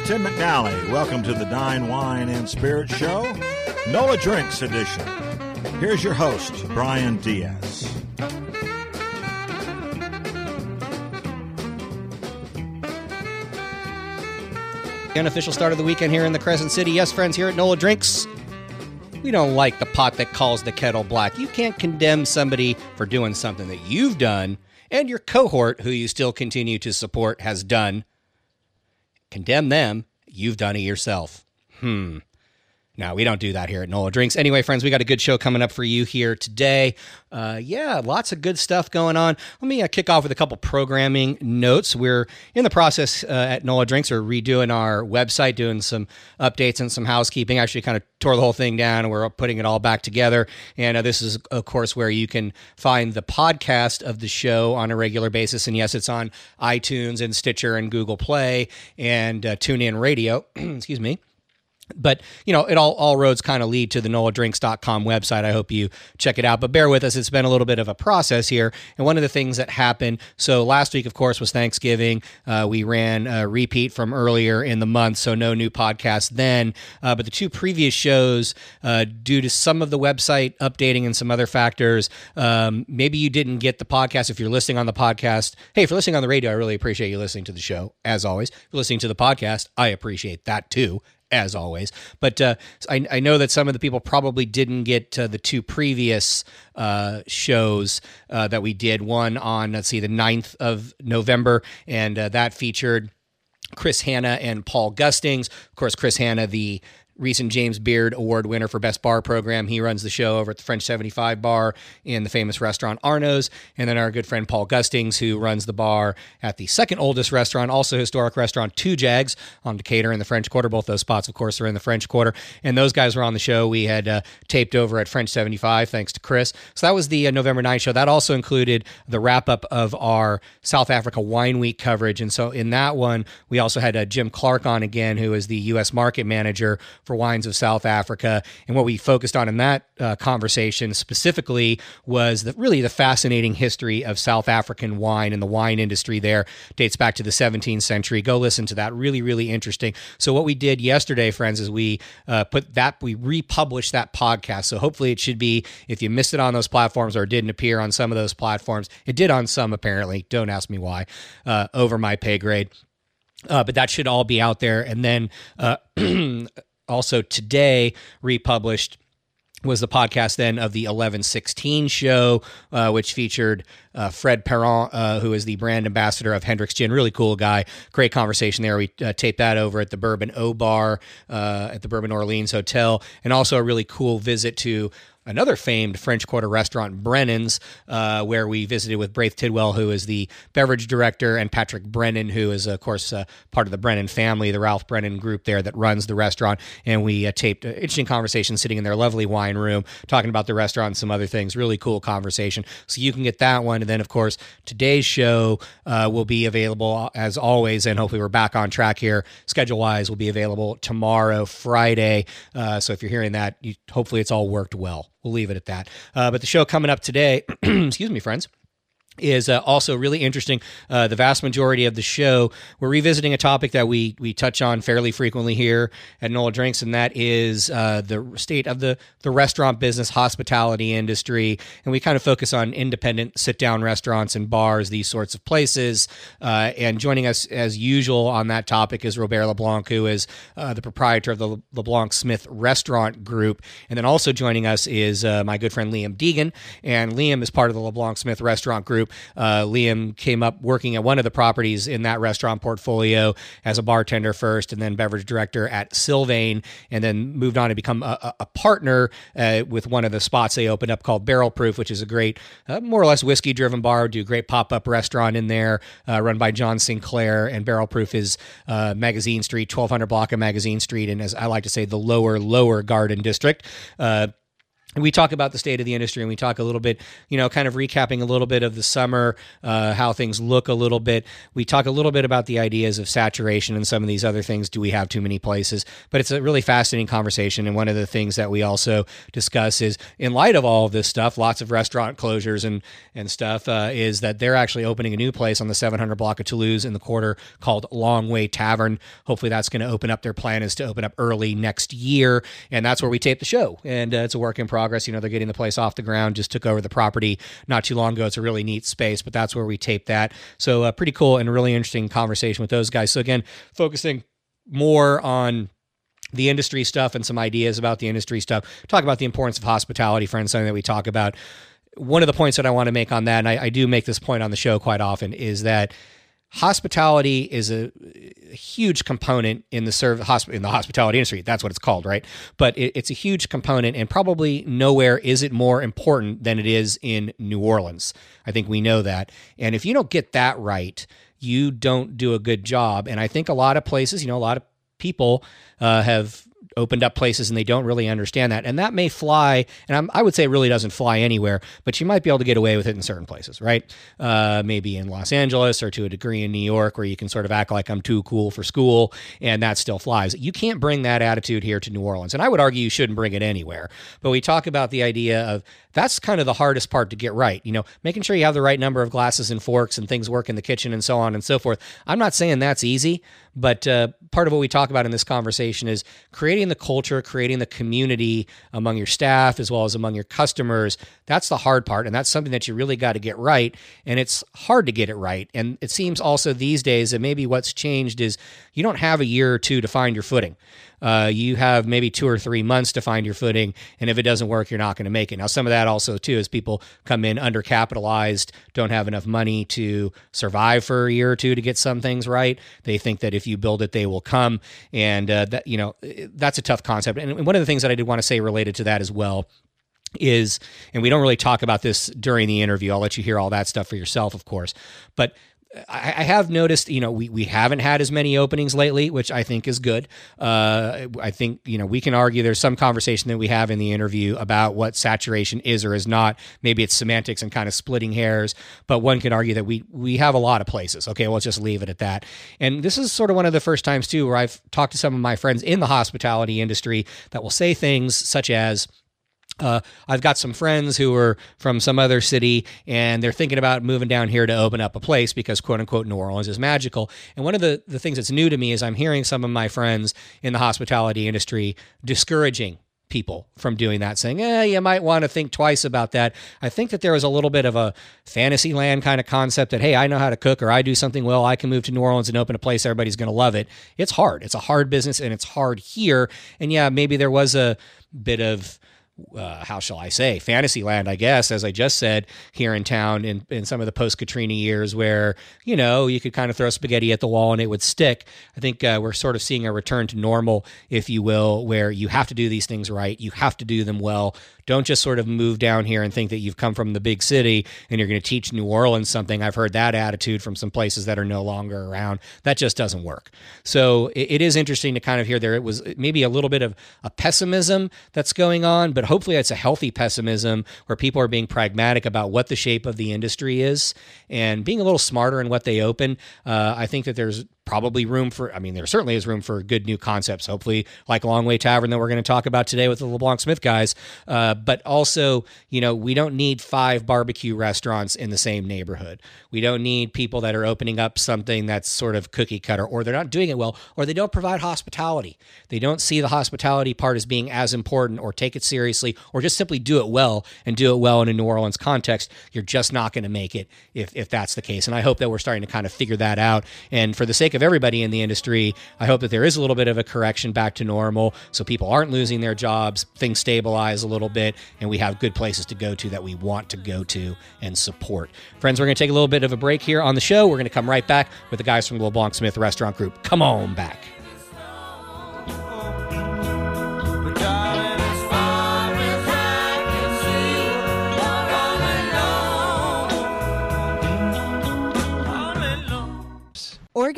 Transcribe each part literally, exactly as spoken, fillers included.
Tim McNally. Welcome to the Dine, Wine, and Spirits Show, NOLA Drinks edition. Here's your host, Brian Diaz. The unofficial start of the weekend here in the Crescent City. Yes, friends, here at NOLA Drinks, we don't like the pot that calls the kettle black. You can't condemn somebody for doing something that you've done and your cohort, who you still continue to support, has done. Condemn them. You've done it yourself. Hmm. No, we don't do that here at NOLA Drinks. Anyway, friends, we got a good show coming up for you here today. Uh, yeah, lots of good stuff going on. Let me uh, kick off with a couple programming notes. We're in the process uh, at NOLA Drinks. We're redoing our website, doing some updates and some housekeeping. Actually kind of tore the whole thing down, and we're putting it all back together. And uh, this is, of course, where you can find the podcast of the show on a regular basis. And yes, it's on iTunes and Stitcher and Google Play and uh, TuneIn Radio. Excuse me. But, you know, it all, all roads kind of lead to the nola drinks dot com website. I hope you check it out. But bear with us. It's been a little bit of a process here. And one of the things that happened, so last week, of course, was Thanksgiving. Uh, we ran a repeat from earlier in the month, so no new podcast then. Uh, but the two previous shows, uh, due to some of the website updating and some other factors, um, maybe you didn't get the podcast. If you're listening on the podcast, hey, if you're listening on the radio, I really appreciate you listening to the show, as always. If you're listening to the podcast, I appreciate that too, as always. But uh, I, I know that some of the people probably didn't get uh, the two previous uh, shows uh, that we did. One on, let's see, the ninth of November, and uh, that featured Chris Hanna and Paul Gustings. Of course, Chris Hanna, the recent James Beard Award winner for Best Bar Program. He runs the show over at the French seventy-five bar in the famous restaurant Arno's. And then our good friend Paul Gustings, who runs the bar at the second oldest restaurant, also historic restaurant Two Jags on Decatur in the French Quarter. Both those spots, of course, are in the French Quarter. And those guys were on the show. We had uh, taped over at French seventy-five, thanks to Chris. So that was the uh, November ninth show. That also included the wrap-up of our South Africa Wine Week coverage. And so in that one, we also had uh, Jim Clark on again, who is the U S market manager for Wines of South Africa. And what we focused on in that uh, conversation specifically was the, really the fascinating history of South African wine and the wine industry there. Dates back to the seventeenth century. Go listen to that. Really, really interesting. So what we did yesterday, friends, is we uh, put that, we republished that podcast. So hopefully it should be, if you missed it on those platforms or it didn't appear on some of those platforms, it did on some apparently, don't ask me why, uh, over my pay grade. Uh, but that should all be out there. And then uh, also today republished was the podcast then of the eleven sixteen show, uh, which featured uh, Fred Perron, uh, who is the brand ambassador of Hendrick's Gin. Really cool guy. Great conversation there. We uh, taped that over at the Bourbon O Bar uh, at the Bourbon Orleans Hotel, and also a really cool visit to another famed French Quarter restaurant, Brennan's, uh, where we visited with Braith Tidwell, who is the beverage director, and Patrick Brennan, who is, of course, uh, part of the Brennan family, the Ralph Brennan group there that runs the restaurant. And we uh, taped an interesting conversation sitting in their lovely wine room, talking about the restaurant and some other things. Really cool conversation. So you can get that one. And then, of course, today's show uh, will be available, as always, and hopefully we're back on track here. Schedule-wise, will be available tomorrow, Friday. Uh, so if you're hearing that, you, hopefully it's all worked well. We'll leave it at that. Uh, but the show coming up today, excuse me, friends, is uh, also really interesting. Uh, the vast majority of the show, we're revisiting a topic that we we touch on fairly frequently here at NOLA Drinks, and that is uh, the state of the, the restaurant business, hospitality industry, and we kind of focus on independent sit-down restaurants and bars, these sorts of places. Uh, and joining us, as usual, on that topic is Robert LeBlanc, who is uh, the proprietor of the LeBlanc Smith Restaurant Group. And then also joining us is uh, my good friend Liam Deegan, and Liam is part of the LeBlanc Smith Restaurant Group. Uh, Liam came up working at one of the properties in that restaurant portfolio as a bartender first, and then beverage director at Sylvain, and then moved on to become a, a partner uh, with one of the spots they opened up called Barrel Proof, which is a great, uh, more or less whiskey-driven bar. Do a great pop-up restaurant in there, uh, run by John Sinclair. And Barrel Proof is uh, Magazine Street, twelve hundred block of Magazine Street, and as I like to say, the lower, lower Garden District. Uh, we talk about the state of the industry, and we talk a little bit, you know, kind of recapping a little bit of the summer, uh, how things look a little bit. We talk a little bit about the ideas of saturation and some of these other things. Do we have too many places? But it's a really fascinating conversation. And one of the things that we also discuss is, in light of all of this stuff, lots of restaurant closures and and stuff, uh, is that they're actually opening a new place on the seven hundred block of Toulouse in the quarter called Long Way Tavern. Hopefully that's going to open up. Their plan is to open up early next year, and that's where we tape the show. And uh, it's a work in progress. You know, they're getting the place off the ground, just took over the property not too long ago. It's a really neat space, but that's where we tape that. So uh, pretty cool and really interesting conversation with those guys. So again, focusing more on the industry stuff and some ideas about the industry stuff. Talk about the importance of hospitality, friends, something that we talk about. One of the points that I want to make on that, and I, I do make this point on the show quite often, is that hospitality is a, a huge component in the serv- hosp- in the hospitality industry. That's what it's called, right? But it, it's a huge component, and probably nowhere is it more important than it is in New Orleans. I think we know that. And if you don't get that right, you don't do a good job. And I think a lot of places, you know, a lot of people uh, have opened up places and they don't really understand that. And that may fly, and I'm, I would say it really doesn't fly anywhere, but you might be able to get away with it in certain places, right? Uh, maybe in Los Angeles or to a degree in New York, where you can sort of act like I'm too cool for school, and that still flies. You can't bring that attitude here to New Orleans. And I would argue you shouldn't bring it anywhere. But we talk about the idea of that's kind of the hardest part to get right. You know, making sure you have the right number of glasses and forks and things work in the kitchen and so on and so forth. I'm not saying that's easy, but uh, part of what we talk about in this conversation is creating the culture, creating the community among your staff as well as among your customers. That's the hard part, and that's something that you really got to get right, and it's hard to get it right. And it seems also these days that maybe what's changed is you don't have a year or two to find your footing. Uh, you have maybe two or three months to find your footing, and if it doesn't work, you're not going to make it. Now, some of that also, too, is people come in undercapitalized, don't have enough money to survive for a year or two to get some things right. They think that if you build it, they will come, and uh, that you know that's a tough concept. And one of the things that I did want to say related to that as well is, and we don't really talk about this during the interview, I'll let you hear all that stuff for yourself, of course, but I have noticed, you know, we, we haven't had as many openings lately, which I think is good. Uh, I think, you know, we can argue there's some conversation that we have in the interview about what saturation is or is not. Maybe it's semantics and kind of splitting hairs, but one can argue that we we have a lot of places. Okay, well, let's just leave it at that. And this is sort of one of the first times, too, where I've talked to some of my friends in the hospitality industry that will say things such as, Uh, I've got some friends who are from some other city, and they're thinking about moving down here to open up a place because, quote unquote, New Orleans is magical. And one of the, the things that's new to me is I'm hearing some of my friends in the hospitality industry discouraging people from doing that, saying, eh, you might want to think twice about that. I think that there was a little bit of a fantasy land kind of concept that, hey, I know how to cook, or I do something well, I can move to New Orleans and open a place, everybody's going to love it. It's hard. It's a hard business, and it's hard here. And yeah, maybe there was a bit of Uh, how shall I say, fantasy land, I guess, as I just said, here in town in, in some of the post-Katrina years where, you know, you could kind of throw spaghetti at the wall and it would stick. I think uh, we're sort of seeing a return to normal, if you will, where you have to do these things right. You have to do them well. Don't just sort of move down here and think that you've come from the big city and you're going to teach New Orleans something. I've heard that attitude from some places that are no longer around. That just doesn't work. So it, it is interesting to kind of hear there. It was maybe a little bit of a pessimism that's going on, but hopefully it's a healthy pessimism where people are being pragmatic about what the shape of the industry is and being a little smarter in what they open. Uh, I think that there's probably room for, I mean, there certainly is room for good new concepts, hopefully like Long Way Tavern that we're going to talk about today with the LeBlanc Smith guys. Uh, but also, you know, we don't need five barbecue restaurants in the same neighborhood. We don't need people that are opening up something that's sort of cookie cutter, or they're not doing it well, or they don't provide hospitality. They don't see the hospitality part as being as important, or take it seriously, or just simply do it well and do it well in a New Orleans context. You're just not going to make it if, if that's the case. And I hope that we're starting to kind of figure that out. And for the sake of everybody in the industry, I hope that there is a little bit of a correction back to normal so people aren't losing their jobs, things stabilize a little bit, and we have good places to go to that we want to go to and support. Friends, we're going to take a little bit of a break here on the show. We're going to come right back with the guys from the LeBlanc Smith Restaurant Group. Come on back.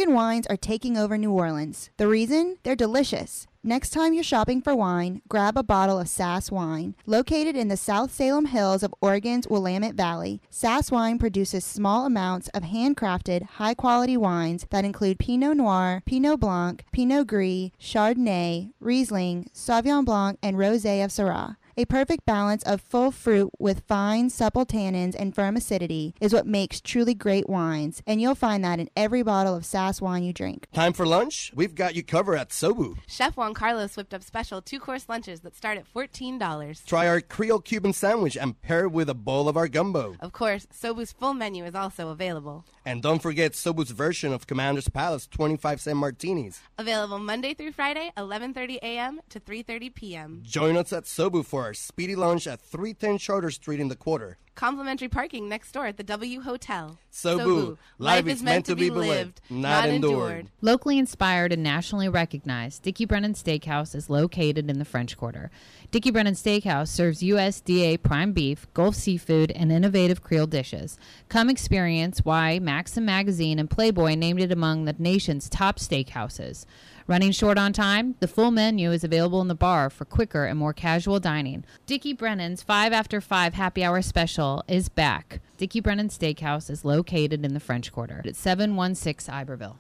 American wines are taking over New Orleans. The reason? They're delicious. Next time you're shopping for wine, grab a bottle of Sass Wine. Located in the South Salem Hills of Oregon's Willamette Valley, Sass Wine produces small amounts of handcrafted, high-quality wines that include Pinot Noir, Pinot Blanc, Pinot Gris, Chardonnay, Riesling, Sauvignon Blanc, and Rosé of Syrah. A perfect balance of full fruit with fine, supple tannins and firm acidity is what makes truly great wines, and you'll find that in every bottle of Sass Wine you drink. Time for lunch? We've got you covered at Sobu. Chef Juan Carlos whipped up special two-course lunches that start at fourteen dollars. Try our Creole Cuban sandwich and pair it with a bowl of our gumbo. Of course, Sobu's full menu is also available. And don't forget Sobu's version of Commander's Palace twenty-five cent martinis. Available Monday through Friday, eleven thirty a.m. to three thirty p.m. Join us at Sobu for our speedy lunch at three ten Charter Street in the Quarter. Complimentary parking next door at the W Hotel. Sobu, Sobu. Life is meant to be lived, not endured. Locally inspired and nationally recognized, Dickie Brennan Steakhouse is located in the French Quarter. Dickie Brennan Steakhouse serves U S D A prime beef, Gulf seafood, and innovative Creole dishes. Come experience why Maxim Magazine and Playboy named it among the nation's top steakhouses. Running short on time, the full menu is available in the bar for quicker and more casual dining. Dickie Brennan's five after five happy hour special is back. Dickie Brennan Steakhouse is located in the French Quarter at seven one six Iberville.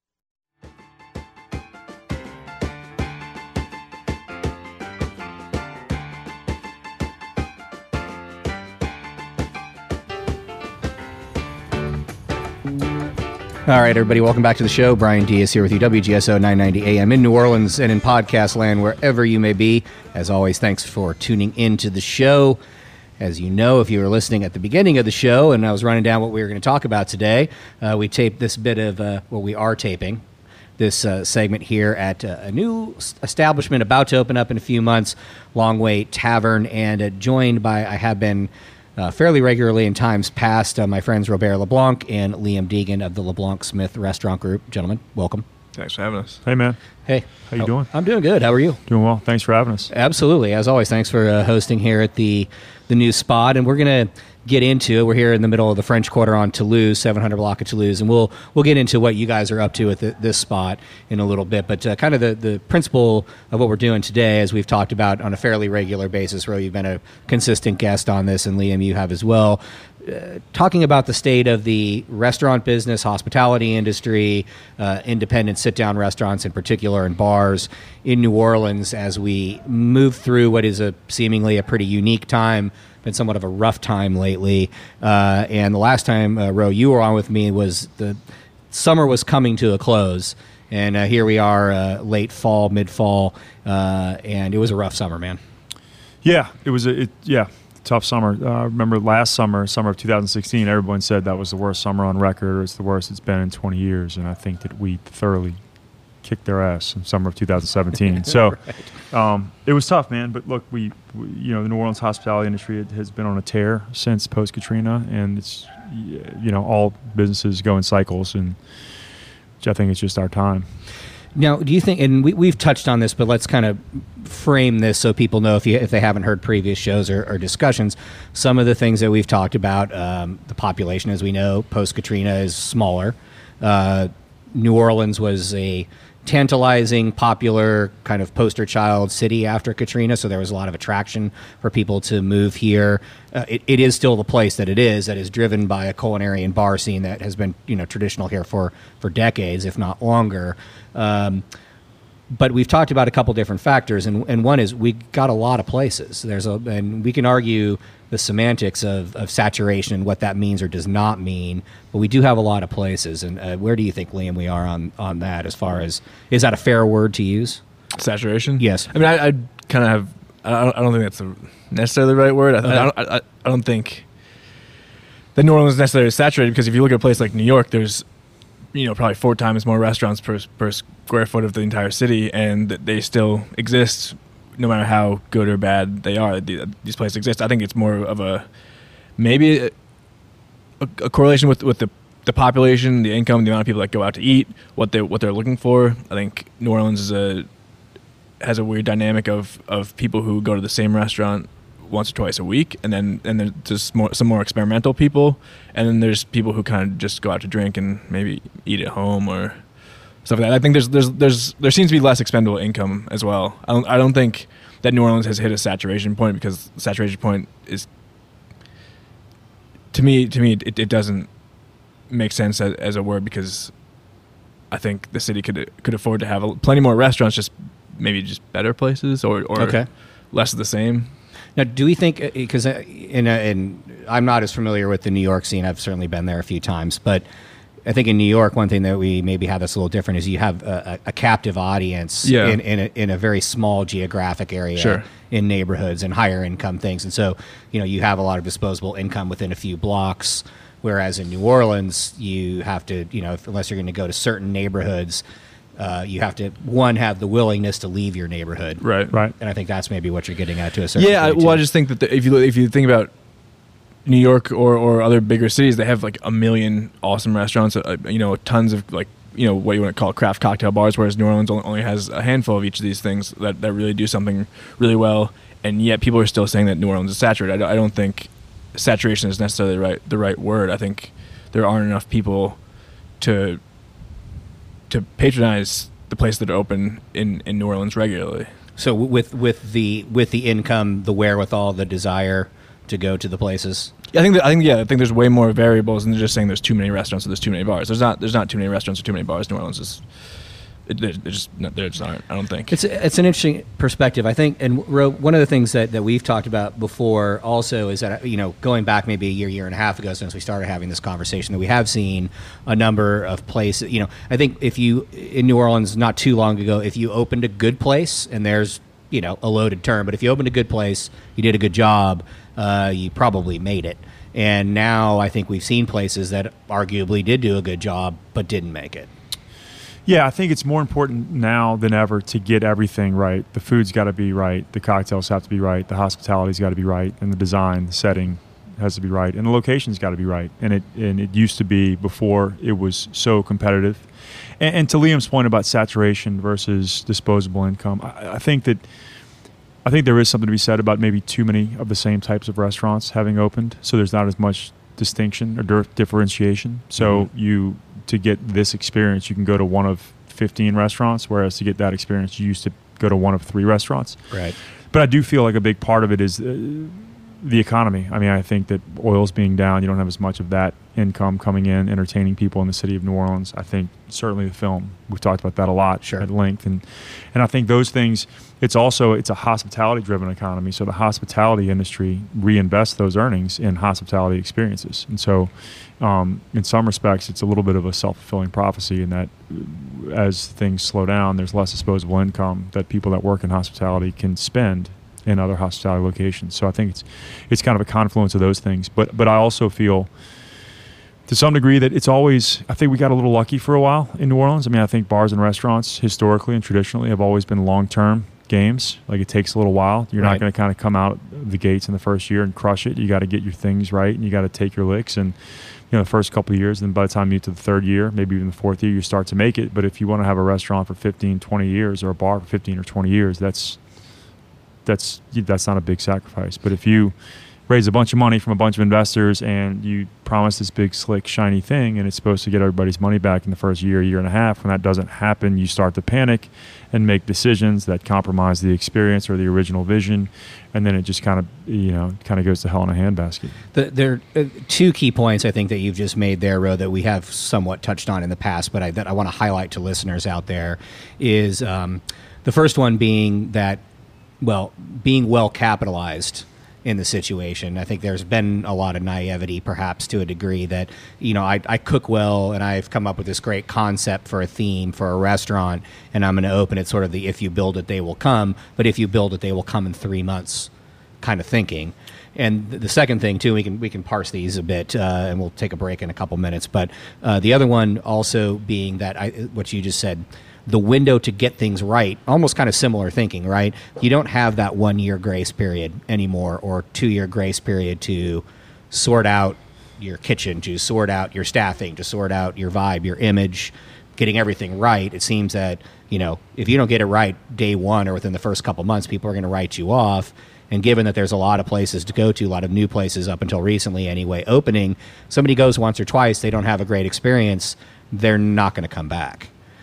All right, everybody, welcome back to the show. Brian Diaz here with you, W G S O nine ninety A M in New Orleans and in podcast land, wherever you may be. As always, thanks for tuning into the show. As you know, if you were listening at the beginning of the show and I was running down what we were going to talk about today, uh, we taped this bit of, uh, well, we are taping this uh, segment here at uh, a new establishment about to open up in a few months, Long Way Tavern, and uh, joined by, I have been Uh, fairly regularly in times past, uh, my friends Robert LeBlanc and Liam Deegan of the LeBlanc Smith Restaurant Group. Gentlemen, welcome. Thanks for having us. Hey, man. Hey. How you oh, doing? I'm doing good. How are you? Doing well. Thanks for having us. Absolutely. As always, thanks for uh, hosting here at the the new spot. And we're going to get into it. We're here in the middle of the French Quarter on Toulouse, seven hundred block of Toulouse, and we'll we'll get into what you guys are up to at the, this spot in a little bit. But uh, kind of the, the principle of what we're doing today, as we've talked about on a fairly regular basis, Ro, you've been a consistent guest on this, and Liam, you have as well, uh, talking about the state of the restaurant business, hospitality industry, uh, independent sit-down restaurants in particular, and bars in New Orleans as we move through what is a seemingly a pretty unique time. Been somewhat of a rough time lately. Uh, and the last time, uh, Ro, you were on with me was the summer was coming to a close. And uh, here we are, uh, late fall, mid-fall, uh, and it was a rough summer, man. Yeah, it was a it, yeah tough summer. Uh, I remember last summer, summer of two thousand sixteen, everyone said that was the worst summer on record, or it's the worst it's been in twenty years. And I think that we thoroughly kicked their ass in summer of two thousand seventeen. So right. um, it was tough, man. But look, we, we, you know, the New Orleans hospitality industry has been on a tear since post Katrina, and it's, you know, all businesses go in cycles, and I think it's just our time. Now, do you think, and we, we've touched on this, but let's kind of frame this so people know if you, if they haven't heard previous shows or, or discussions, some of the things that we've talked about. Um, the population, as we know, post Katrina is smaller. Uh, New Orleans was a tantalizing, popular kind of poster child city after Katrina, so there was a lot of attraction for people to move here. Uh, it, it is still the place that it is, that is driven by a culinary and bar scene that has been, you know, traditional here for, for decades, if not longer. Um, but we've talked about a couple different factors, and, and one is we got a lot of places. There's a, and we can argue the semantics of, of saturation and what that means or does not mean, but we do have a lot of places. And uh, where do you think, Liam, we are on, on that as far as, is that a fair word to use? Saturation? Yes. I mean, I, I kind of have, I don't, I don't think that's a necessarily the right word. I, okay. I, don't, I, I don't think that New Orleans is necessarily saturated, because if you look at a place like New York, there's, you know, probably four times more restaurants per, per square foot of the entire city, and they still exist no matter how good or bad they are. These places exist. I think it's more of a, maybe a, a correlation with, with the, the population, the income, the amount of people that go out to eat, what they what they're looking for. I think New Orleans is a has a weird dynamic of, of people who go to the same restaurant once or twice a week, and then and there's just more, some more experimental people, and then there's people who kind of just go out to drink and maybe eat at home or stuff like that. I think there's there's there's there seems to be less expendable income as well. I don't I don't think that New Orleans has hit a saturation point, because the saturation point is, to me to me it, it doesn't make sense as, as a word, because I think the city could could afford to have a, plenty more restaurants, just maybe just better places, or, or Okay. less of the same. Now, do we think, because in, a- in I'm not as familiar with the New York scene. I've certainly been there a few times, but I think in New York, one thing that we maybe have that's a little different is you have a, a a captive audience Yeah. in in a, in a very small geographic area, Sure. in neighborhoods and higher income things, and so you know you have a lot of disposable income within a few blocks. Whereas in New Orleans, you have to, you know, if, unless you're going to go to certain neighborhoods, uh, you have to one have the willingness to leave your neighborhood, Right. Right. and I think that's maybe what you're getting at to a certain Yeah, I, degree, well, I too. just think that the, if you if you think about New York or, or other bigger cities, they have like a million awesome restaurants, uh, you know, tons of like, you know, what you want to call craft cocktail bars, whereas New Orleans only, only has a handful of each of these things that, that really do something really well, and yet people are still saying that New Orleans is saturated. I don't, I don't think saturation is necessarily the right the right word. I think there aren't enough people to to patronize the places that are open in, in New Orleans regularly. So w- with with the with the income, the wherewithal, the desire to go to the places. Yeah, I think that, I think yeah, I think there's way more variables than just saying there's too many restaurants or there's too many bars. There's not there's not too many restaurants or too many bars. New Orleans is it, there just there just aren't. I don't think. It's it's an interesting perspective, I think. And Ro, one of the things that, that we've talked about before also is that, you know, going back maybe a year, year and a half ago since we started having this conversation, that we have seen a number of places. You know, I think if you in New Orleans not too long ago, if you opened a good place, and there's, you know, a loaded term, but if you opened a good place, you did a good job, uh, you probably made it. And now I think we've seen places that arguably did do a good job but didn't make it. Yeah, I think it's more important now than ever to get everything right. The food's got to be right. The cocktails have to be right. The hospitality's got to be right. And the design, the setting has to be right. And the location's got to be right. And it and it used to be before it was so competitive. And, and to Liam's point about saturation versus disposable income, I, I think that I think there is something to be said about maybe too many of the same types of restaurants having opened. So there's not as much distinction or dir- differentiation. So Mm-hmm. you to get this experience, you can go to one of fifteen restaurants, whereas to get that experience, you used to go to one of three restaurants. Right. But I do feel like a big part of it is uh, the economy. I mean, I think that oil's being down. You don't have as much of that income coming in, entertaining people in the city of New Orleans. I think certainly the film, we've talked about that a lot Sure. at length. And, and I think those things, it's also, it's a hospitality-driven economy. So the hospitality industry reinvests those earnings in hospitality experiences. And so um, in some respects, it's a little bit of a self-fulfilling prophecy in that uh, as things slow down, there's less disposable income that people that work in hospitality can spend in other hospitality locations. So I think it's it's kind of a confluence of those things. But but I also feel to some degree that it's always, I think we got a little lucky for a while in New Orleans. I mean, I think bars and restaurants historically and traditionally have always been long-term games. Like it takes a little while. You're Right. not going to kind of come out the gates in the first year and crush it. You got to get your things right and you got to take your licks. And you know, the first couple of years, and by the time you get to the third year, maybe even the fourth year, you start to make it. But if you want to have a restaurant for fifteen, twenty years or a bar for fifteen or twenty years, that's that's that's not a big sacrifice. But if you raise a bunch of money from a bunch of investors and you promise this big, slick, shiny thing, and it's supposed to get everybody's money back in the first year, year and a half, when that doesn't happen, you start to panic and make decisions that compromise the experience or the original vision, and then it just kind of, you know, kind of goes to hell in a handbasket. The, there are uh, two key points I think that you've just made there, Ro, that we have somewhat touched on in the past, but I, that I want to highlight to listeners out there is um, the first one being that, well, being well capitalized in the situation. I think there's been a lot of naivety, perhaps to a degree, that, you know, I, I cook well and I've come up with this great concept for a theme for a restaurant, and I'm going to open it sort of the if you build it, they will come, but if you build it, they will come in three months kind of thinking. And the second thing, too, we can we can parse these a bit, uh, and we'll take a break in a couple minutes. But uh, the other one also being that, I, what you just said, the window to get things right, almost kind of similar thinking, right? You don't have that one-year grace period anymore, or two-year grace period to sort out your kitchen, to sort out your staffing, to sort out your vibe, your image, getting everything right. It seems that, you know, if you don't get it right day one or within the first couple months, people are going to write you off. And given that there's a lot of places to go to, a lot of new places up until recently anyway, opening, somebody goes once or twice, they don't have a great experience, they're not going to come back.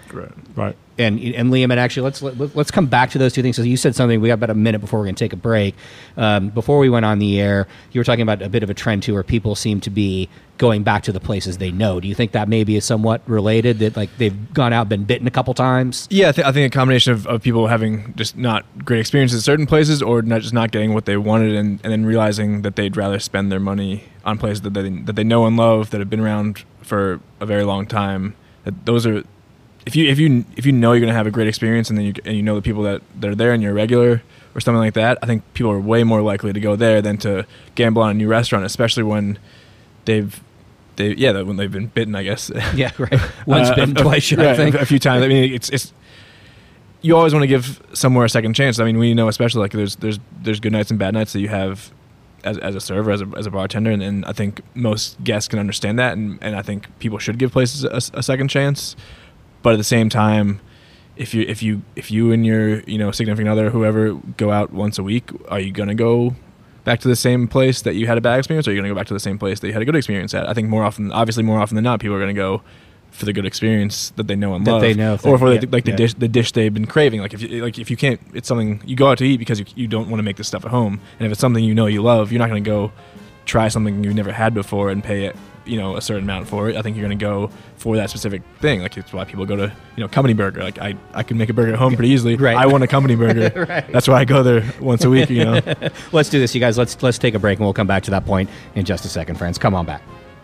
Right. Right. And and Liam, and actually, let's let, let's come back to those two things. So you said something. We got about a minute before we're going to take a break. Um, before we went on the air, you were talking about a bit of a trend too, where people seem to be going back to the places they know. Do you think that maybe is somewhat related? That like they've gone out, been bitten a couple times? Yeah, I, th- I think a combination of, of people having just not great experiences at certain places, or not just not getting what they wanted, and, and then realizing that they'd rather spend their money on places that they that they know and love, that have been around for a very long time. That those are. If you if you if you know you're gonna have a great experience, and then you and you know the people that, that are there, and you're a regular or something like that, I think people are way more likely to go there than to gamble on a new restaurant, especially when they've they yeah when they've been bitten, I guess. Yeah, right. Once uh, bitten, a, twice shy. Right, I think a, a few times. I mean, it's it's you always want to give somewhere a second chance. I mean, we know especially like there's there's there's good nights and bad nights that you have as as a server, as a as a bartender, and, and I think most guests can understand that, and, and I think people should give places a, a second chance. But at the same time, if you if you if you and your you know significant other, whoever, go out once a week, are you gonna go back to the same place that you had a bad experience, or are you gonna go back to the same place that you had a good experience at? I think more often, obviously more often than not, people are gonna go for the good experience that they know and That love, they know, or for yeah, the, like the yeah. dish the dish they've been craving. Like if you, like if you can't, it's something you go out to eat because you, you don't want to make this stuff at home, and if it's something you know you love, you're not gonna go try something you've never had before and pay it you know a certain amount for it. I think you're going to go for that specific thing. Like it's why people go to you know company burger. Like I, I can make a burger at home pretty easily. Right. I want a company burger. Right. That's why I go there once a week. You know. Let's do this, you guys. Let's let's take a break, and we'll come back to that point in just a second, friends. Come on back.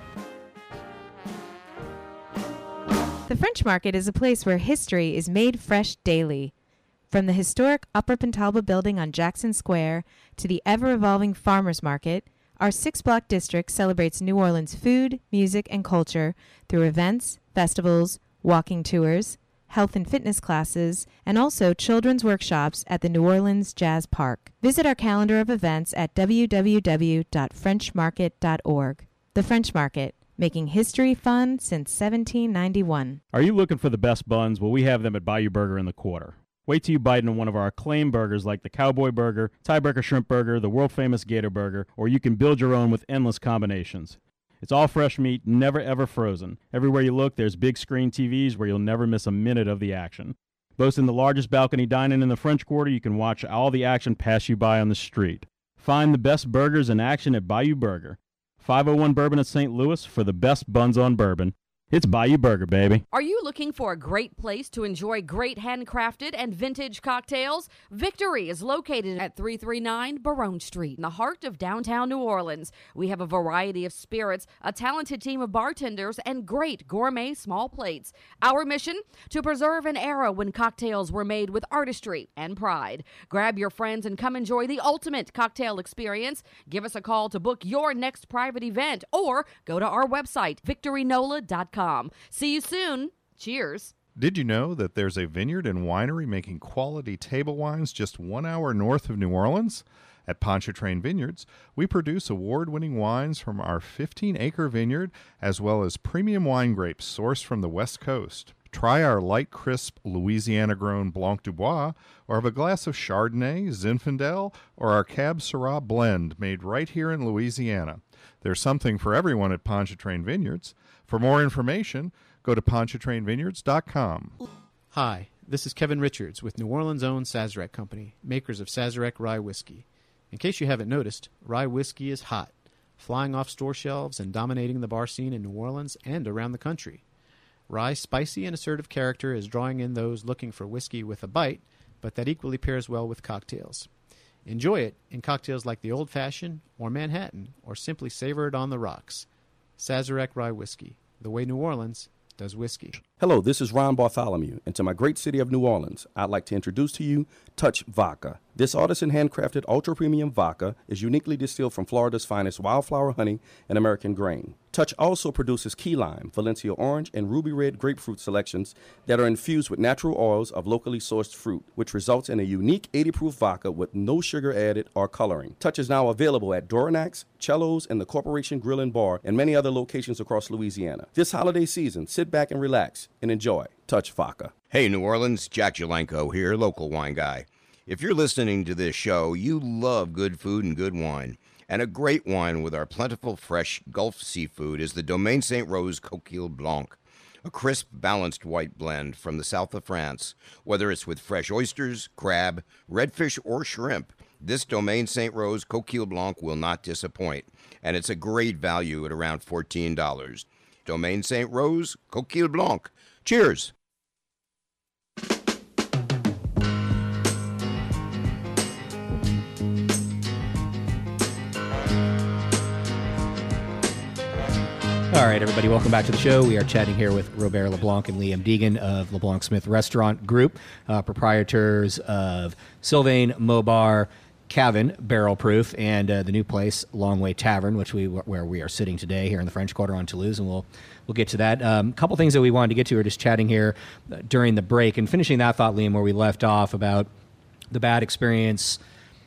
The French Market is a place where history is made fresh daily. From the historic Upper Pentalba building on Jackson Square to the ever-evolving Farmers Market, our six-block district celebrates New Orleans food, music, and culture through events, festivals, walking tours, health and fitness classes, and also children's workshops at the New Orleans Jazz Park. Visit our calendar of events at w w w dot french market dot org. The French Market, making history fun since seventeen ninety-one. Are you looking for the best buns? Well, we have them at Bayou Burger in the Quarter. Wait till you bite into one of our acclaimed burgers like the Cowboy Burger, Tiebreaker Shrimp Burger, the world-famous Gator Burger, or you can build your own with endless combinations. It's all fresh meat, never ever frozen. Everywhere you look, there's big screen T Vs where you'll never miss a minute of the action. Boasting the largest balcony dining in the French Quarter, you can watch all the action pass you by on the street. Find the best burgers in action at Bayou Burger. five oh one Bourbon in Saint Louis for the best buns on bourbon. It's Bayou Burger, baby. Are you looking for a great place to enjoy great handcrafted and vintage cocktails? Victory is located at three thirty-nine Barone Street in the heart of downtown New Orleans. We have a variety of spirits, a talented team of bartenders, and great gourmet small plates. Our mission? To preserve an era when cocktails were made with artistry and pride. Grab your friends and come enjoy the ultimate cocktail experience. Give us a call to book your next private event or go to our website, victory nola dot com. See you soon. Cheers. Did you know that there's a vineyard and winery making quality table wines just one hour north of New Orleans? At Pontchartrain Vineyards, we produce award-winning wines from our fifteen-acre vineyard, as well as premium wine grapes sourced from the West Coast. Try our light, crisp, Louisiana-grown Blanc du Bois, or have a glass of Chardonnay, Zinfandel, or our Cab Syrah blend made right here in Louisiana. There's something for everyone at Pontchartrain Vineyards. For more information, go to pontchartrain vineyards dot com. Hi, this is Kevin Richards with New Orleans' own Sazerac Company, makers of Sazerac Rye Whiskey. In case you haven't noticed, rye whiskey is hot, flying off store shelves and dominating the bar scene in New Orleans and around the country. Rye's spicy and assertive character is drawing in those looking for whiskey with a bite, but that equally pairs well with cocktails. Enjoy it in cocktails like the Old Fashioned or Manhattan, or simply savor it on the rocks. Sazerac Rye Whiskey, the way New Orleans does whiskey. Hello, this is Ron Bartholomew, and to my great city of New Orleans, I'd like to introduce to you Touch Vodka. This artisan handcrafted ultra-premium vodka is uniquely distilled from Florida's finest wildflower honey and American grain. Touch also produces key lime, Valencia orange, and ruby red grapefruit selections that are infused with natural oils of locally sourced fruit, which results in a unique eighty proof vodka with no sugar added or coloring. Touch is now available at Doronac's, Cello's, and the Corporation Grill and Bar, and many other locations across Louisiana. This holiday season, sit back and relax and enjoy Touch Vodka. Hey, New Orleans, Jack Jalenko here, local wine guy. If you're listening to this show, you love good food and good wine. And a great wine with our plentiful, fresh Gulf seafood is the Domaine Saint Rose Coquille Blanc. A crisp, balanced white blend from the south of France. Whether it's with fresh oysters, crab, redfish, or shrimp, this Domaine Saint Rose Coquille Blanc will not disappoint. And it's a great value at around fourteen dollars. Domaine Saint Rose Coquille Blanc. Cheers! All right, everybody, welcome back to the show. We are chatting here with Robert LeBlanc and Liam Deegan of LeBlanc Smith Restaurant Group, uh, proprietors of Sylvain, Mobar, Cavan, Barrel Proof, and uh, the new place, Long Way Tavern, which we where we are sitting today here in the French Quarter on Toulouse, and we'll we'll get to that. A um, couple things that we wanted to get to are just chatting here uh, during the break and finishing that thought, Liam, where we left off about the bad experience,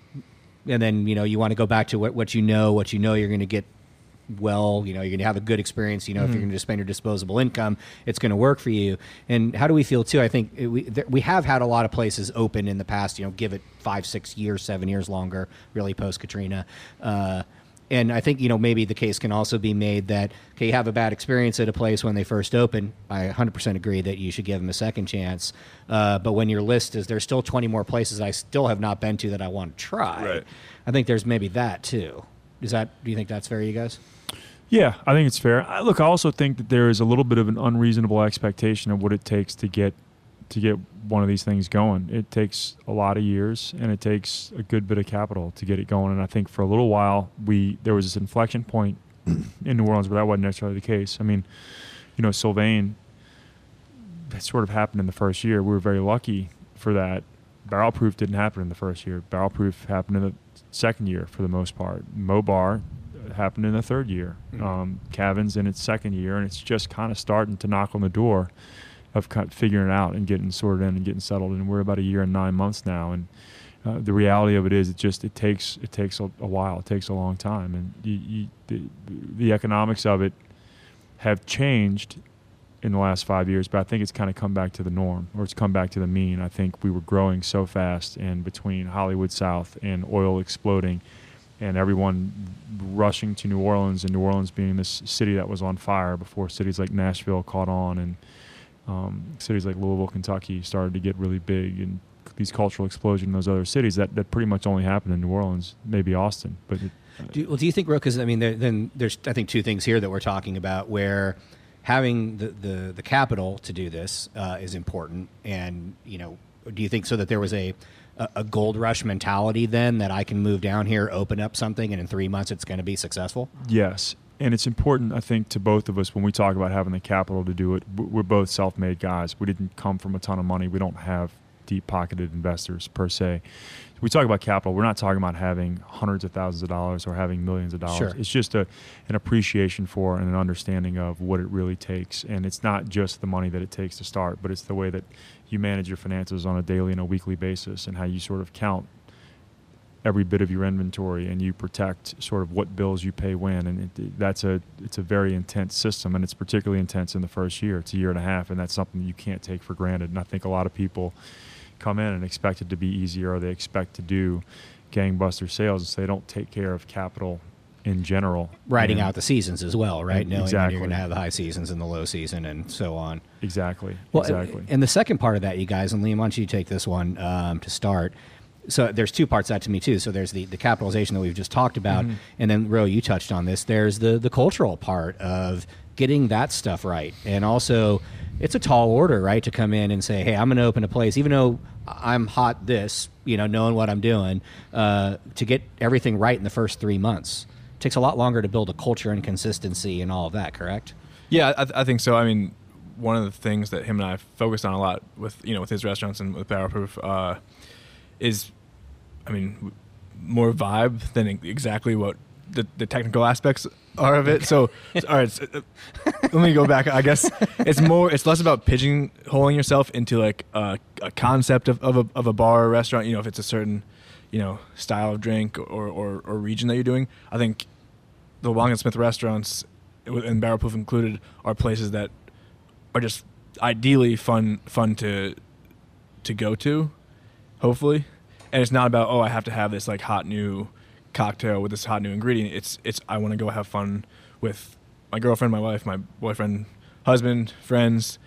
and then you know you want to go back to what what you know, what you know you're going to get. Well, you know, you're going to have a good experience. You know, mm-hmm. if you're going to spend your disposable income, it's going to work for you. And how do we feel too? I think it, we th- we have had a lot of places open in the past. You know, give it five, six years, seven years longer, really post Katrina. Uh, and I think you know maybe the case can also be made that okay, you have a bad experience at a place when they first open. I one hundred percent agree that you should give them a second chance. Uh, but when your list is there's still twenty more places I still have not been to that I want to try. Right. I think there's maybe that too. Is that? Do you think that's fair, you guys? Yeah, I think it's fair. I, look, I also think that there is a little bit of an unreasonable expectation of what it takes to get to get one of these things going. It takes a lot of years, and it takes a good bit of capital to get it going. And I think for a little while, we there was this inflection point in New Orleans, but that wasn't necessarily the case. I mean, you know, Sylvain, that sort of happened in the first year. We were very lucky for that. Barrel Proof didn't happen in the first year. Barrel Proof happened in the second year for the most part. Mobar happened in the third year. Mm-hmm. Um, Cavan's in its second year, and it's just kind of starting to knock on the door of kind of figuring it out and getting sorted in and getting settled. And we're about a year and nine months now. And uh, the reality of it is, it just it takes it takes a, a while. It takes a long time, and you, you, the, the economics of it have changed in the last five years. But I think it's kind of come back to the norm, or it's come back to the mean. I think we were growing so fast, and between Hollywood South and oil exploding, and everyone rushing to New Orleans, and New Orleans being this city that was on fire before cities like Nashville caught on, and um, cities like Louisville, Kentucky started to get really big, and these cultural explosions in those other cities that, that pretty much only happened in New Orleans, maybe Austin. But it, uh, do, well, do you think, because I mean, there, then there's I think two things here that we're talking about where having the the, the capital to do this uh, is important, and you know, do you think so that there was a a gold rush mentality then that I can move down here, open up something, and in three months it's going to be successful? Yes. And it's important, I think, to both of us when we talk about having the capital to do it. We're both self-made guys. We didn't come from a ton of money. We don't have deep-pocketed investors per se. We talk about capital. We're not talking about having hundreds of thousands of dollars or having millions of dollars. Sure. It's just a, an appreciation for and an understanding of what it really takes. And it's not just the money that it takes to start, but it's the way that you manage your finances on a daily and a weekly basis, and how you sort of count every bit of your inventory, and you protect sort of what bills you pay when. And it, that's a it's a very intense system, and it's particularly intense in the first year. It's a year and a half, and that's something you can't take for granted. And I think a lot of people come in and expect it to be easier, or they expect to do gangbuster sales, and so they don't take care of capital in general. Writing out the seasons as well, right? Knowing exactly. that you're going to have the high seasons and the low season and so on. Exactly. Well, exactly. And the second part of that, you guys, and Liam, why don't you take this one um, to start? So there's two parts of that to me, too. So there's the, the capitalization that we've just talked about, mm-hmm. and then, Ro, you touched on this. There's the, the cultural part of getting that stuff right. And also, it's a tall order, right, to come in and say, hey, I'm going to open a place, even though I'm hot this, you know, knowing what I'm doing, uh, to get everything right in the first three months. It takes a lot longer to build a culture and consistency and all of that, correct? Yeah, I, I think so. I mean, one of the things that him and I focused on a lot with, you know, with his restaurants and with Barrel Proof uh, is, I mean, more vibe than exactly what the, the technical aspects are of it. So, all right, so, uh, let me go back. I guess it's more, it's less about pigeonholing yourself into like a, a concept of, of, a, of a bar or restaurant, you know, if it's a certain, you know, style of drink or, or, or region that you're doing. I think the LeBlanc and Smith restaurants, and Barrel Proof included, are places that are just ideally fun fun to to go to, hopefully. And it's not about, oh, I have to have this like hot new cocktail with this hot new ingredient. It's it's I want to go have fun with my girlfriend, my wife, my boyfriend, husband, friends.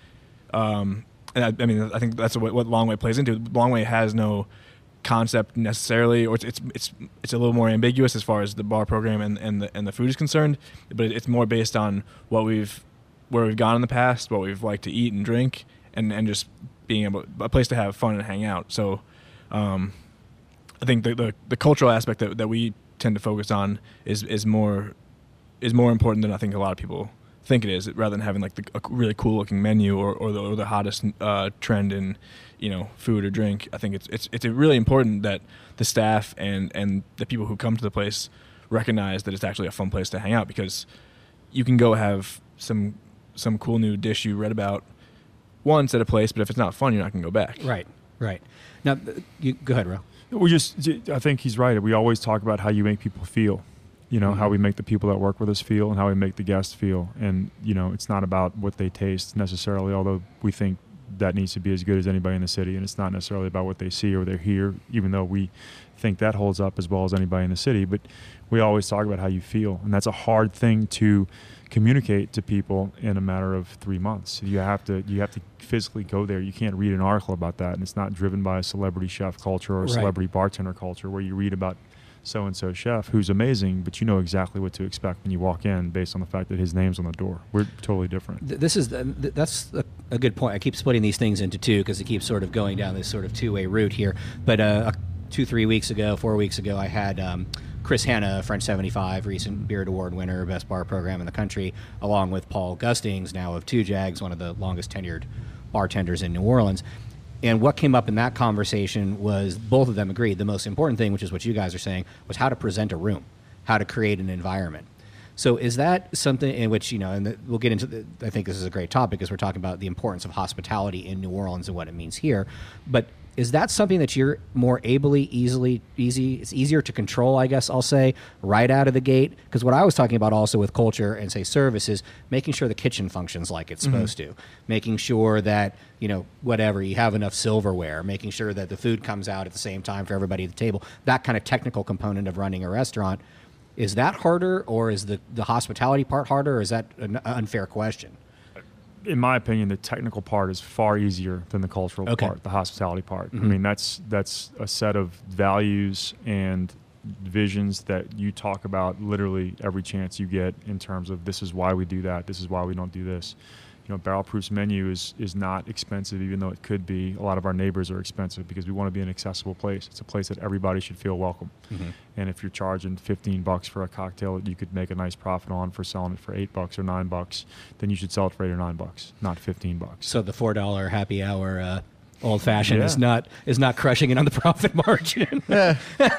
Um, and I, I mean, I think that's what, what Long Way plays into. Long Way has no concept necessarily, or it's it's it's it's a little more ambiguous as far as the bar program and, and the and the food is concerned. But it's more based on what we've where we've gone in the past, what we've liked to eat and drink, and, and just being able a place to have fun and hang out. So, um, I think the, the the cultural aspect that that we tend to focus on is is more is more important than I think a lot of people think it is, rather than having like the, a really cool looking menu or, or, the, or the hottest uh, trend in, you know, food or drink. I think it's it's it's really important that the staff and, and the people who come to the place recognize that it's actually a fun place to hang out, because you can go have some some cool new dish you read about once at a place, but if it's not fun, you're not going to go back. Right, right. Now, you go ahead, Ro. We just, I think he's right. We always talk about how you make people feel. You know, mm-hmm. how we make the people that work with us feel and how we make the guests feel. And, you know, it's not about what they taste necessarily, although we think that needs to be as good as anybody in the city. And it's not necessarily about what they see or they hear, even though we think that holds up as well as anybody in the city. But we always talk about how you feel. And that's a hard thing to communicate to people in a matter of three months. You have to you have to physically go there. You can't read an article about that. And it's not driven by a celebrity chef culture or a right. celebrity bartender culture where you read about so-and-so chef who's amazing, but you know exactly what to expect when you walk in based on the fact that his name's on the door. We're totally different. This is that's a, a good point. I keep splitting these things into two because it keeps sort of going down this sort of two-way route here. But uh, two, three weeks ago, four weeks ago, I had um, Chris Hanna, French seventy-five, recent Beard Award winner, best bar program in the country, along with Paul Gustings, now of Two Jags, one of the longest tenured bartenders in New Orleans. And what came up in that conversation was both of them agreed. The most important thing, which is what you guys are saying, was how to present a room, how to create an environment. So is that something in which, you know, and the, we'll get into, the, I think this is a great topic because we're talking about the importance of hospitality in New Orleans and what it means here. But is that something that you're more ably, easily, easy, it's easier to control, I guess I'll say, right out of the gate? Because what I was talking about also with culture and, say, service is making sure the kitchen functions like it's supposed mm-hmm. to, making sure that, you know, whatever, you have enough silverware, making sure that the food comes out at the same time for everybody at the table, that kind of technical component of running a restaurant. Is that harder, or is the, the hospitality part harder, or is that an unfair question? In my opinion, the technical part is far easier than the cultural okay. part, the hospitality part. Mm-hmm. I mean, that's that's a set of values and visions that you talk about literally every chance you get in terms of this is why we do that, this is why we don't do this. You know, Barrel Proof's menu is is not expensive, even though it could be. A lot of our neighbors are expensive because we want to be an accessible place. It's a place that everybody should feel welcome. Mm-hmm. And if you're charging fifteen bucks for a cocktail that you could make a nice profit on for selling it for eight bucks or nine bucks, then you should sell it for eight or nine bucks, not fifteen bucks. So the four dollar happy hour uh, old fashioned yeah. is not is not crushing it on the profit margin. Yeah.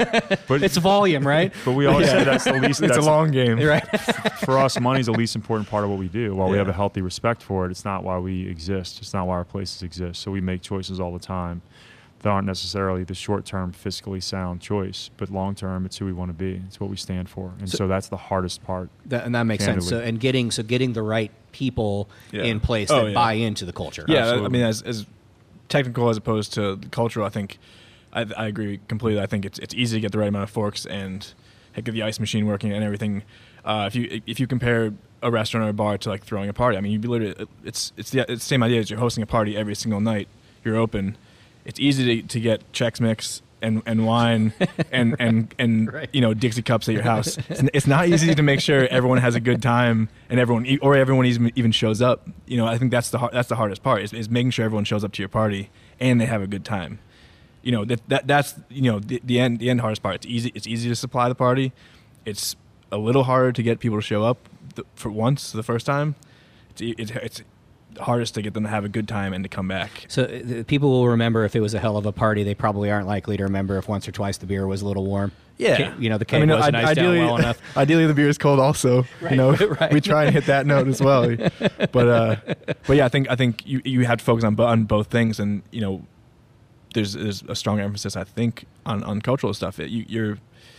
But it's volume, right? But we always yeah. say that's the least. It's that's a long game, right? For us, money's the least important part of what we do. While yeah. we have a healthy respect for it, it's not why we exist. It's not why our places exist. So we make choices all the time that aren't necessarily the short-term fiscally sound choice, but long-term, it's who we want to be. It's what we stand for, and so, so that's the hardest part. That, and that makes candidly. sense. So and getting so getting the right people yeah. in place oh, that yeah. buy into the culture. Yeah, Absolutely. I mean, as, as technical as opposed to cultural, I think I, I agree completely. I think it's it's easy to get the right amount of forks and get the ice machine working and everything. Uh, if you if you compare a restaurant or a bar to like throwing a party, I mean, you literally it's it's the, it's the same idea as you're hosting a party every single night. You're open. It's easy to, to get Chex Mix and, and wine and and, and right. you know Dixie cups at your house. It's, it's not easy to make sure everyone has a good time and everyone or everyone even even shows up. You know, I think that's the hard, that's the hardest part is, is making sure everyone shows up to your party and they have a good time. You know that, that that's you know the, the end the end hardest part. It's easy it's easy to supply the party. It's a little harder to get people to show up the, for once the first time. It's it's, it's hardest to get them to have a good time and to come back. So uh, people will remember if it was a hell of a party. They probably aren't likely to remember if once or twice the beer was a little warm. Yeah, Ca- you know the cake I mean, wasn't I, iced ideally, down well enough. Ideally, the beer is cold. Also, right, you know, right. we try and hit that note as well. But uh, but yeah, I think I think you you have to focus on bo- on both things, and you know, there's there's a strong emphasis I think on, on cultural stuff. It, you, you're,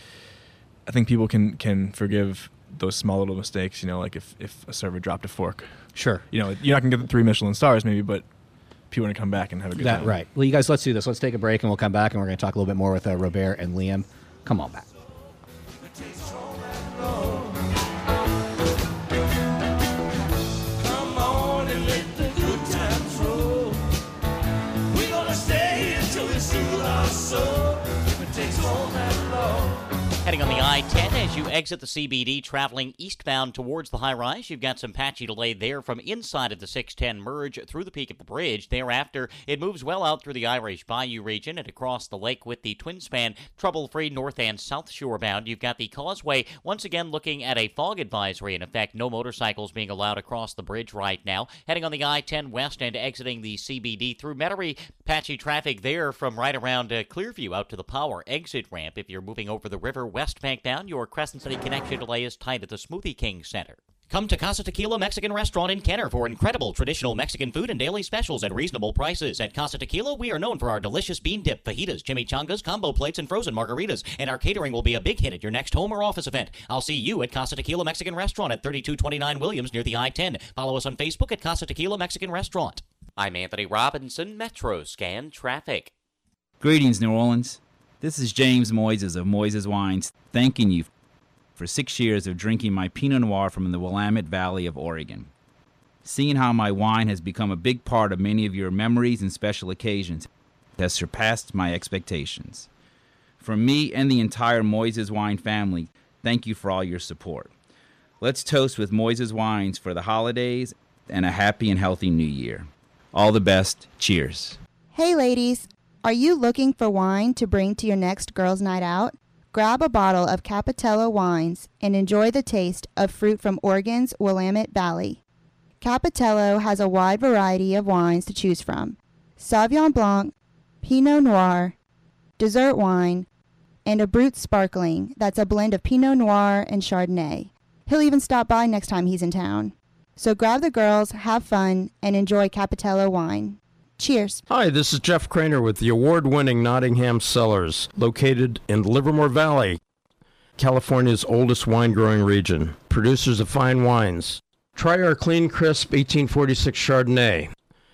I think people can can forgive those small little mistakes, you know, like if, if a server dropped a fork. Sure. You know, you're not going to get the three Michelin stars maybe, but people are going to come back and have a good that, time. Right. Well, you guys, let's do this. Let's take a break and we'll come back and we're going to talk a little bit more with uh, Robert and Liam. Come on back. Come on and Heading on the I ten as you exit the C B D, traveling eastbound towards the high-rise. You've got some patchy delay there from inside of the six ten merge through the peak of the bridge. Thereafter, it moves well out through the Irish Bayou region and across the lake with the twin-span, trouble-free north and south shore bound. You've got the causeway once again looking at a fog advisory. In effect, no motorcycles being allowed across the bridge right now. Heading on the I ten west and exiting the C B D through Metairie. Patchy traffic there from right around uh, Clearview out to the Power exit ramp. If you're moving over the river westbank bound, your Crescent City connection delay is tight at the Smoothie King Center. Come to Casa Tequila Mexican Restaurant in Kenner for incredible traditional Mexican food and daily specials at reasonable prices. At Casa Tequila, we are known for our delicious bean dip, fajitas, chimichangas, combo plates, and frozen margaritas. And our catering will be a big hit at your next home or office event. I'll see you at Casa Tequila Mexican Restaurant at thirty-two twenty-nine Williams near the I ten. Follow us on Facebook at Casa Tequila Mexican Restaurant. I'm Anthony Robinson, Metro Scan Traffic. Greetings, New Orleans. This is James Moises of Moises Wines, thanking you for six years of drinking my Pinot Noir from the Willamette Valley of Oregon. Seeing how my wine has become a big part of many of your memories and special occasions has surpassed my expectations. From me and the entire Moises Wine family, thank you for all your support. Let's toast with Moises Wines for the holidays and a happy and healthy new year. All the best. Cheers. Hey ladies, are you looking for wine to bring to your next girls' night out? Grab a bottle of Capitello wines and enjoy the taste of fruit from Oregon's Willamette Valley. Capitello has a wide variety of wines to choose from: Sauvignon Blanc, Pinot Noir, dessert wine, and a Brut Sparkling that's a blend of Pinot Noir and Chardonnay. He'll even stop by next time he's in town. So grab the girls, have fun, and enjoy Capitello wine. Cheers. Hi, this is Jeff Craner with the award-winning Nottingham Cellars, located in Livermore Valley, California's oldest wine-growing region. Producers of fine wines. Try our clean, crisp eighteen forty-six Chardonnay,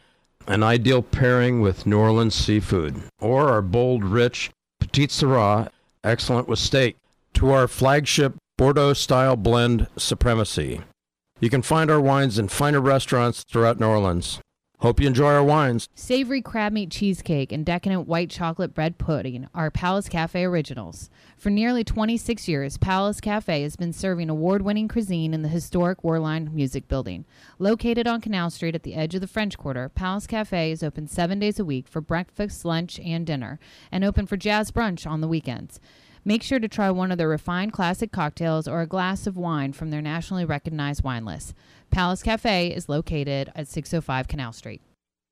an ideal pairing with New Orleans seafood. Or our bold, rich Petite Syrah, excellent with steak. To our flagship Bordeaux-style blend, Supremacy. You can find our wines in finer restaurants throughout New Orleans. Hope you enjoy our wines. Savory crab meat cheesecake and decadent white chocolate bread pudding are Palace Cafe originals. For nearly twenty-six years, Palace Cafe has been serving award-winning cuisine in the historic Warline Music Building. Located on Canal Street at the edge of the French Quarter, Palace Cafe is open seven days a week for breakfast, lunch, and dinner, and open for jazz brunch on the weekends. Make sure to try one of their refined classic cocktails or a glass of wine from their nationally recognized wine list. Palace Cafe is located at six oh five Canal Street.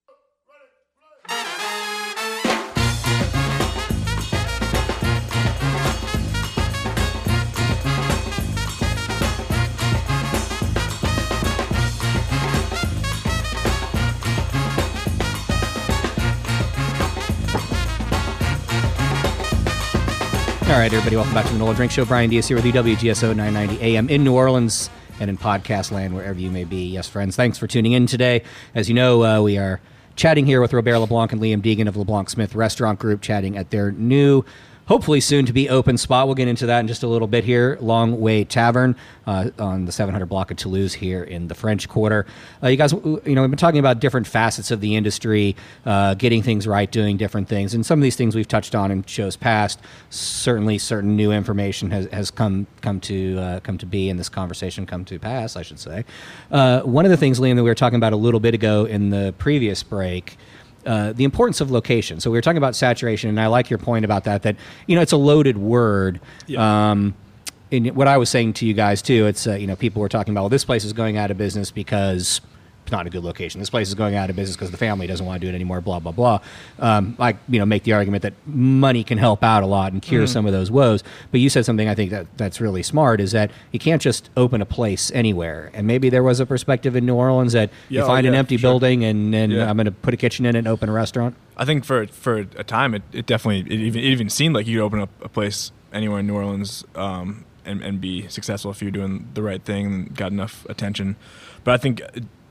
All right, everybody, welcome back to the Nola Drink Show. Brian Diaz here with you, W G S O nine ninety A M in New Orleans and in podcast land, wherever you may be. Yes, friends, thanks for tuning in today. As you know, uh, we are chatting here with Robert LeBlanc and Liam Deegan of LeBlanc Smith Restaurant Group, chatting at their new, hopefully soon to be open spot. We'll get into that in just a little bit here. Long Way Tavern uh, on the seven hundred block of Toulouse here in the French Quarter. Uh, you guys, you know, we've been talking about different facets of the industry, uh, getting things right, doing different things. And some of these things we've touched on in shows past. Certainly certain new information has, has come come to uh, come to be in this conversation, come to pass, I should say. Uh, one of the things, Liam, that we were talking about a little bit ago in the previous break, Uh, the importance of location. So we were talking about saturation, and I like your point about that, that, you know, it's a loaded word. Yeah. Um, and what I was saying to you guys, too, it's, uh, you know, people were talking about, well, this place is going out of business because it's not a good location. This place is going out of business because the family doesn't want to do it anymore, blah, blah, blah. Um, I, you know, make the argument that money can help out a lot and cure mm-hmm. some of those woes. But you said something I think that that's really smart, is that you can't just open a place anywhere. And maybe there was a perspective in New Orleans that yeah, you find oh, yeah, an empty sure. building and, and yeah. I'm going to put a kitchen in it and open a restaurant. I think for for a time, it, it definitely, it even, it even seemed like you could open up a place anywhere in New Orleans um, and, and be successful if you're doing the right thing and got enough attention. But I think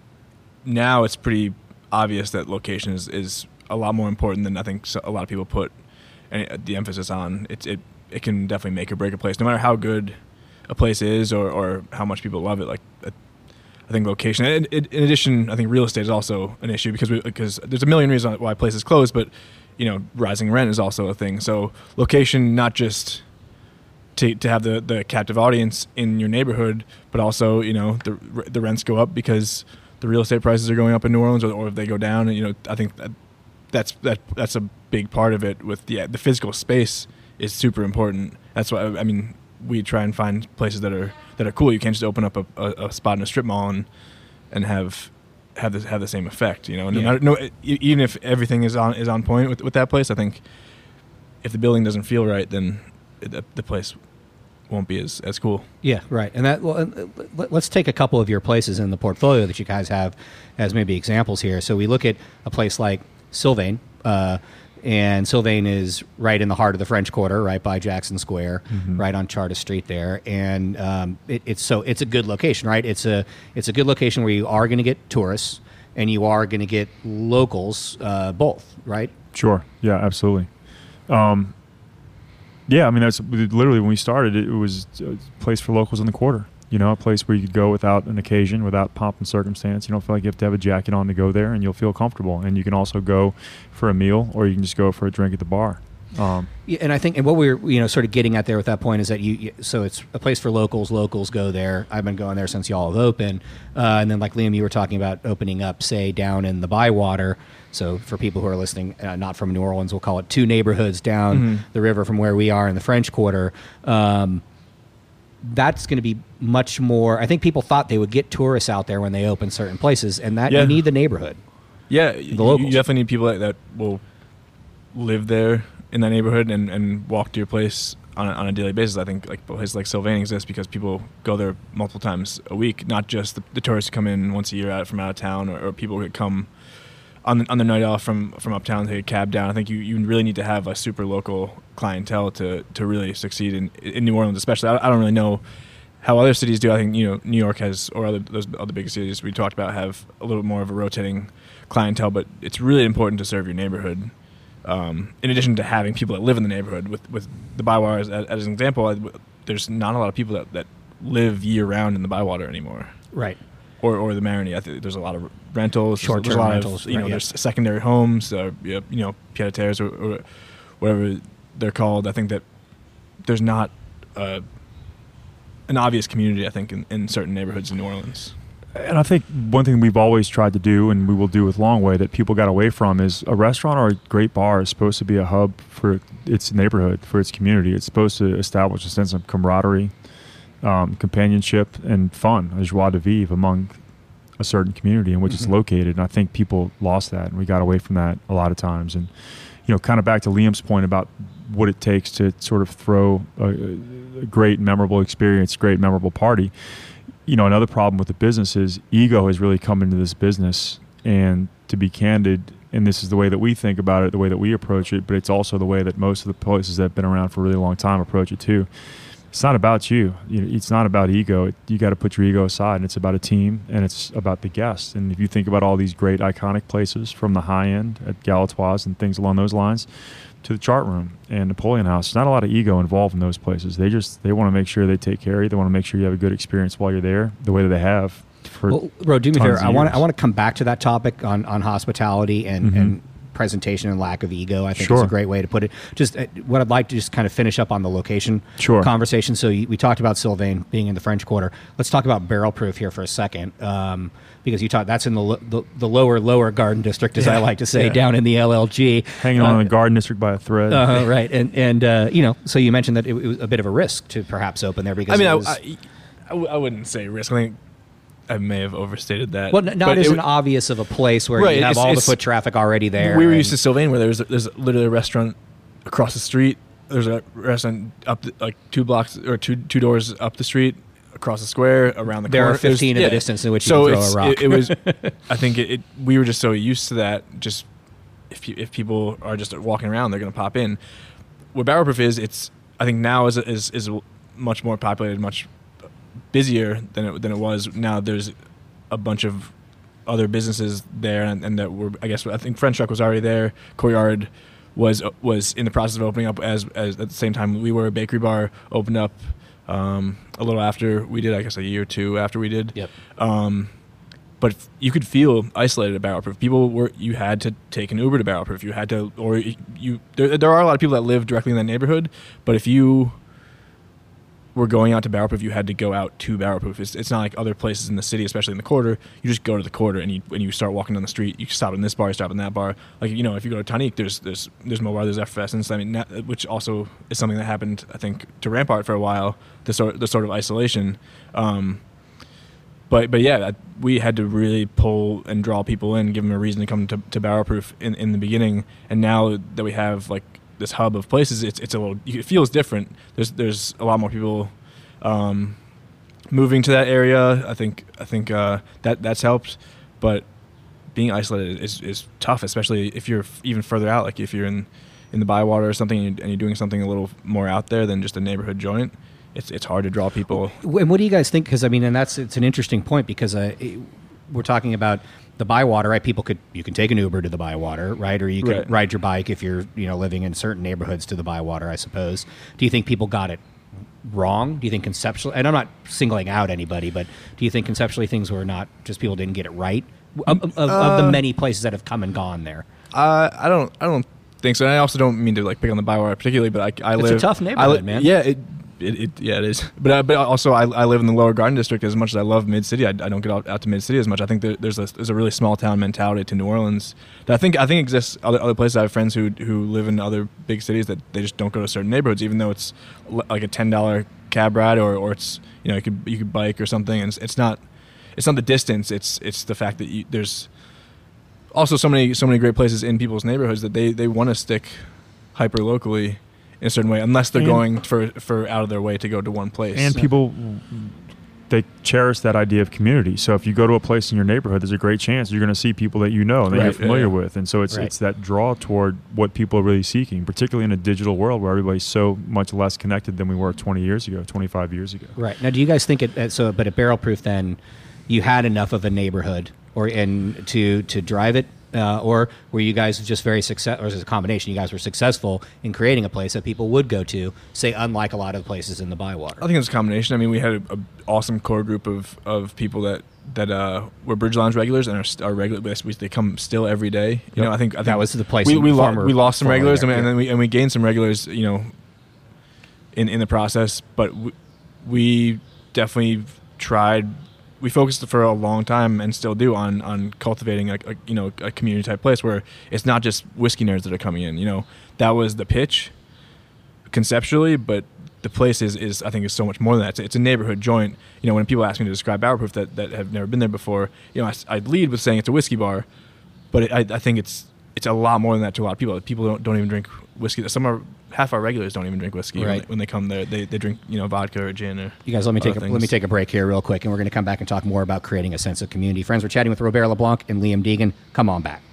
now it's pretty obvious that location is, is a lot more important than I think a lot of people put any, the emphasis on. It, it it can definitely make or break a place, no matter how good a place is or, or how much people love it. Like I, I think location. And in, in addition, I think real estate is also an issue because we, because there's a million reasons why places close, but you know, rising rent is also a thing. So location, not just to to have the, the captive audience in your neighborhood, but also, you know, the the rents go up because the real estate prices are going up in New Orleans, or, or if they go down. And, you know, I think that that's that that's a big part of it. With the the physical space is super important. That's why I mean we try and find places that are that are cool. You can't just open up a, a, a spot in a strip mall and and have have the have the same effect. You know, no, Yeah. matter, no even if everything is on is on point with with that place, I think if the building doesn't feel right, then the, the place won't be as, as cool. Yeah, right. And that well, uh, let- let's take a couple of your places in the portfolio that you guys have as maybe examples here. So we look at a place like Sylvain, uh, and Sylvain is right in the heart of the French Quarter, right by Jackson Square, Mhm. right on Chartres Street there, and um, it, it's so it's a good location, right? It's a it's a good location where you are going to get tourists and you are going to get locals, uh, both, right? Sure. Yeah, absolutely. Um, yeah, I mean, that's literally when we started, it was a place for locals in the quarter. You know, a place where you could go without an occasion, without pomp and circumstance. You don't feel like you have to have a jacket on to go there, and you'll feel comfortable. And you can also go for a meal, or you can just go for a drink at the bar. Um, Yeah, and I think, and what we're you know sort of getting at there with that point is that you, you so it's a place for locals. Locals go there. I've been going there since y'all have opened, uh, and then like Liam, you were talking about opening up, say, down in the Bywater. So for people who are listening, uh, not from New Orleans, we'll call it two neighborhoods down Mhm. the river from where we are in the French Quarter. Um, that's going to be much more. I think people thought they would get tourists out there when they open certain places, and that Yeah. you need the neighborhood. Yeah, the you, locals. you definitely need people that, that will live there in that neighborhood and, and walk to your place on a, on a daily basis. I think like places like Sylvain exists because people go there multiple times a week, not just the, the tourists who come in once a year out from out of town, or, or people who come on the, on the night off from, from uptown, take a cab down. I think you, you really need to have a super local clientele to, to really succeed in, in New Orleans, especially. I, I don't really know how other cities do. I think, you know, New York has, or other those other big cities we talked about, have a little more of a rotating clientele, but it's really important to serve your neighborhood. Um, in addition to having people that live in the neighborhood, with, with the Bywater as, as an example, I, there's not a lot of people that, that live year round in the Bywater anymore. Right. Or, or the Marigny. I think there's a lot of rentals, there's a- there's Short-term a lot rentals, Of, you know, right, yeah. there's secondary homes, uh, you know, pied-à-terres or, or whatever they're called. I think that there's not uh, an obvious community, I think, in, in certain neighborhoods in New Orleans. And I think one thing we've always tried to do, and we will do with Longway, that people got away from, is a restaurant or a great bar is supposed to be a hub for its neighborhood, for its community. It's supposed to establish a sense of camaraderie, um, companionship, and fun, a joie de vivre among a certain community in which it's Mhm. located. And I think people lost that, and we got away from that a lot of times. And, you know, kind of back to Liam's point about what it takes to sort of throw a, a great, memorable experience, great, memorable party. You know, another problem with the business is ego has really come into this business. And to be candid, and this is the way that we think about it, the way that we approach it, but it's also the way that most of the places that have been around for a really long time approach it too. It's not about you. You know, it's not about ego. It, you got to put your ego aside, and it's about a team, and it's about the guests. And if you think about all these great iconic places, from the high end at Galatoire's and things along those lines, to the Chart Room and Napoleon House, there's not a lot of ego involved in those places. They just they want to make sure they take care of you. They want to make sure you have a good experience while you're there, the way that they have for Well, Ro, do me a tons favor. of I want years. I want to come back to that topic on, on hospitality and, Mhm. and presentation and lack of ego. I think is Sure. a great way to put it. Just uh, what I'd like to just kind of finish up on the location Sure. conversation. So you, we talked about Sylvain being in the French Quarter. Let's talk about Barrel Proof here for a second, um, because you talked that's in the, lo- the the lower lower Garden District, as I Yeah, like to say, yeah. down in the L L G, hanging on in the Garden District by a thread. Uh, right, and and uh, you know, so you mentioned that it, it was a bit of a risk to perhaps open there because I mean, it I, was, I, I w- I wouldn't say risk. I think I may have overstated that. well, n- not But as it an w- obvious of a place where Right, you have it's- all the it's- foot traffic already there. We were and- used to Sylvain, where there's there's literally a restaurant across the street. There's a restaurant up the, like two blocks or two two doors up the street, across the square, around the There corner. are fifteen There's- in the distance in which you so can throw a it's- rock. It, it was. I think it, it. We were just so used to that. Just if you, if people are just walking around, they're going to pop in. What Barrel Proof is, it's. I think now is is is much more populated, much busier than it than it was. Now there's a bunch of other businesses there, and, and that were, I guess, I think French Truck was already there. Courtyard was was in the process of opening up as, as at the same time we were. A bakery bar opened up um, a little after we did, I guess a year or two after we did. Yep. Um, but f- you could feel isolated at Barrel Proof. People were, you had to take an Uber to Barrel Proof. You had to, or you, you there, there are a lot of people that live directly in that neighborhood, but if you were going out to Barrel Proof, you had to go out to Barrel Proof. It's, it's not like other places in the city, especially in the quarter. You just go to the quarter and you when you start walking down the street, you stop in this bar, you stop in that bar. Like, you know, if you go to Tonique, there's there's there's Mobar, there's Effervescence. I mean, that, which also is something that happened, I think, to Rampart for a while. The sort the sort of isolation. Um, but but yeah, we had to really pull and draw people in, give them a reason to come to, to Barrel Proof in in the beginning. And now that we have like this hub of places, it's it's a little it feels different. There's there's a lot more people um, moving to that area. I think I think uh, that that's helped, but being isolated is, is tough, especially if you're f- even further out. Like if you're in, in the Bywater or something, and you're, and you're doing something a little more out there than just a neighborhood joint. It's it's hard to draw people. And what do you guys think? Because I mean, and that's it's an interesting point because uh, it, we're talking about the Bywater, right? People could you can take an Uber to the Bywater, right? Or you can Right. ride your bike if you're you know living in certain neighborhoods to the Bywater, I suppose. Do you think people got it wrong? Do you think conceptually? And I'm not singling out anybody, but do you think conceptually things were not just people didn't get it right of, of, of Uh, the many places that have come and gone there? Uh, I don't I don't think so. And I also don't mean to like pick on the Bywater particularly, but I, I It's a live tough I neighborhood, li- man. Yeah, it, it, it yeah it is. But uh, but also I, I live in the Lower Garden District. As much as I love Mid City, I, I don't get out, out to Mid City as much. I think there, there's a there's a really small town mentality to New Orleans that I think I think exists other other places. I have friends who who live in other big cities that they just don't go to certain neighborhoods, even though it's l- like a ten dollar cab ride or, or it's you know you could you could bike or something, and it's, it's not it's not the distance. It's it's the fact that you, there's also so many so many great places in people's neighborhoods that they, they want to stick hyper locally in a certain way, unless they're And- going for, for out of their way to go to one place. And people, they cherish that idea of community. So if you go to a place in your neighborhood, there's a great chance you're going to see people that you know and that Right. you're familiar Yeah, yeah. with. And so it's Right. it's that draw toward what people are really seeking, particularly in a digital world where everybody's so much less connected than we were twenty years ago, twenty-five years ago. Right. Now, do you guys think it, uh, so, but at Barrel Proof then, you had enough of a neighborhood or in to, to drive it? Uh, or were you guys just very success, or was it a combination? You guys were successful in creating a place that people would go to, say, unlike a lot of places in the Bywater. I think it's a combination. I mean, we had an awesome core group of, of people that that uh, were Bridge Lounge regulars and are, st- are regular. They come still every day. You Yep. know, I think I think That was the place We in we, lo- former- we lost some formerly regulars, there, and, yeah. then we and we gained some regulars. You know, in in the process, but we, we definitely tried. We focused for a long time and still do on on cultivating a, a you know a community type place where it's not just whiskey nerds that are coming in. You know, that was the pitch conceptually, but the place is, is I think is so much more than that. It's, it's a neighborhood joint. You know, when people ask me to describe Barrel Proof that, that have never been there before, you know, I, I'd lead with saying it's a whiskey bar, but it, I, I think it's it's a lot more than that to a lot of people. People don't don't even drink whiskey. Some are half our regulars don't even drink whiskey when, Right. they, when they come there. They they drink you know vodka or gin or You guys, let me take a, other let me things. take a break here real quick, and we're going to come back and talk more about creating a sense of community. Friends, we're chatting with Robert LeBlanc and Liam Deegan. Come on back.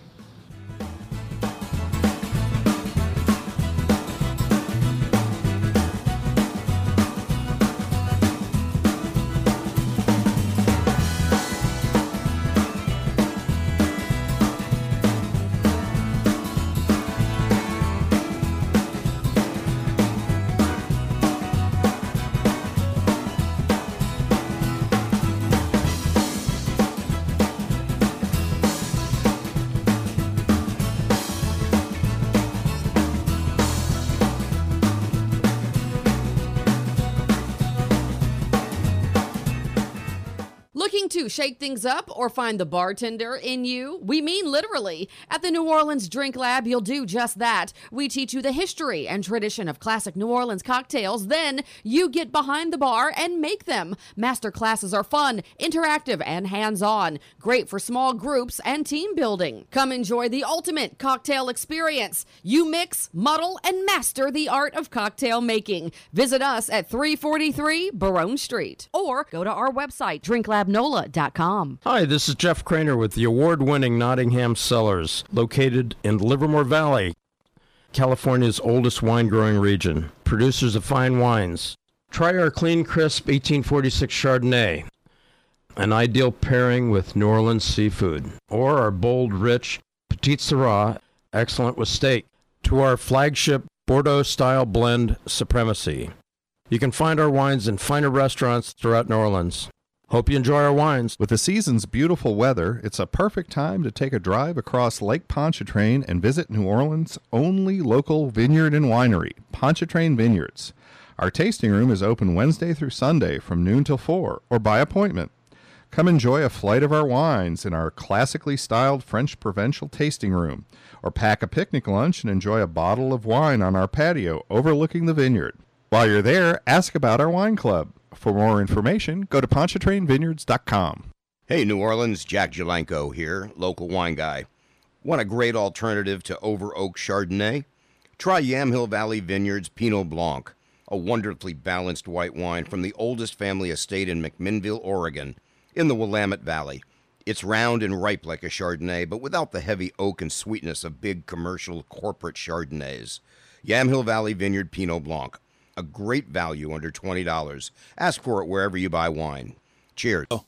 Looking to shake things up or find the bartender in you? We mean literally. At the New Orleans Drink Lab, you'll do just that. We teach you the history and tradition of classic New Orleans cocktails. Then you get behind the bar and make them. Master classes are fun, interactive, and hands-on. Great for small groups and team building. Come enjoy the ultimate cocktail experience. You mix, muddle, and master the art of cocktail making. Visit us at three forty-three Barone Street or go to our website, drink lab nola dot com. Hi, this is Jeff Craner with the award-winning Nottingham Cellars, located in Livermore Valley, California's oldest wine-growing region. Producers of fine wines. Try our clean, crisp eighteen forty-six Chardonnay, an ideal pairing with New Orleans seafood, or our bold, rich Petite Syrah, excellent with steak, to our flagship Bordeaux-style blend Supremacy. You can find our wines in finer restaurants throughout New Orleans. Hope you enjoy our wines. With the season's beautiful weather, it's a perfect time to take a drive across Lake Pontchartrain and visit New Orleans' only local vineyard and winery, Pontchartrain Vineyards. Our tasting room is open Wednesday through Sunday from noon till four, or by appointment. Come enjoy a flight of our wines in our classically styled French provincial tasting room, or pack a picnic lunch and enjoy a bottle of wine on our patio overlooking the vineyard. While you're there, ask about our wine club. For more information, go to pontchartrain vineyards dot com. Hey, New Orleans, Jack Jalenko here, local wine guy. Want a great alternative to Over Oak Chardonnay? Try Yamhill Valley Vineyards Pinot Blanc, a wonderfully balanced white wine from the oldest family estate in McMinnville, Oregon, in the Willamette Valley. It's round and ripe like a Chardonnay, but without the heavy oak and sweetness of big commercial corporate Chardonnays. Yamhill Valley Vineyard Pinot Blanc, a great value under twenty dollars. Ask for it wherever you buy wine. Cheers. Oh.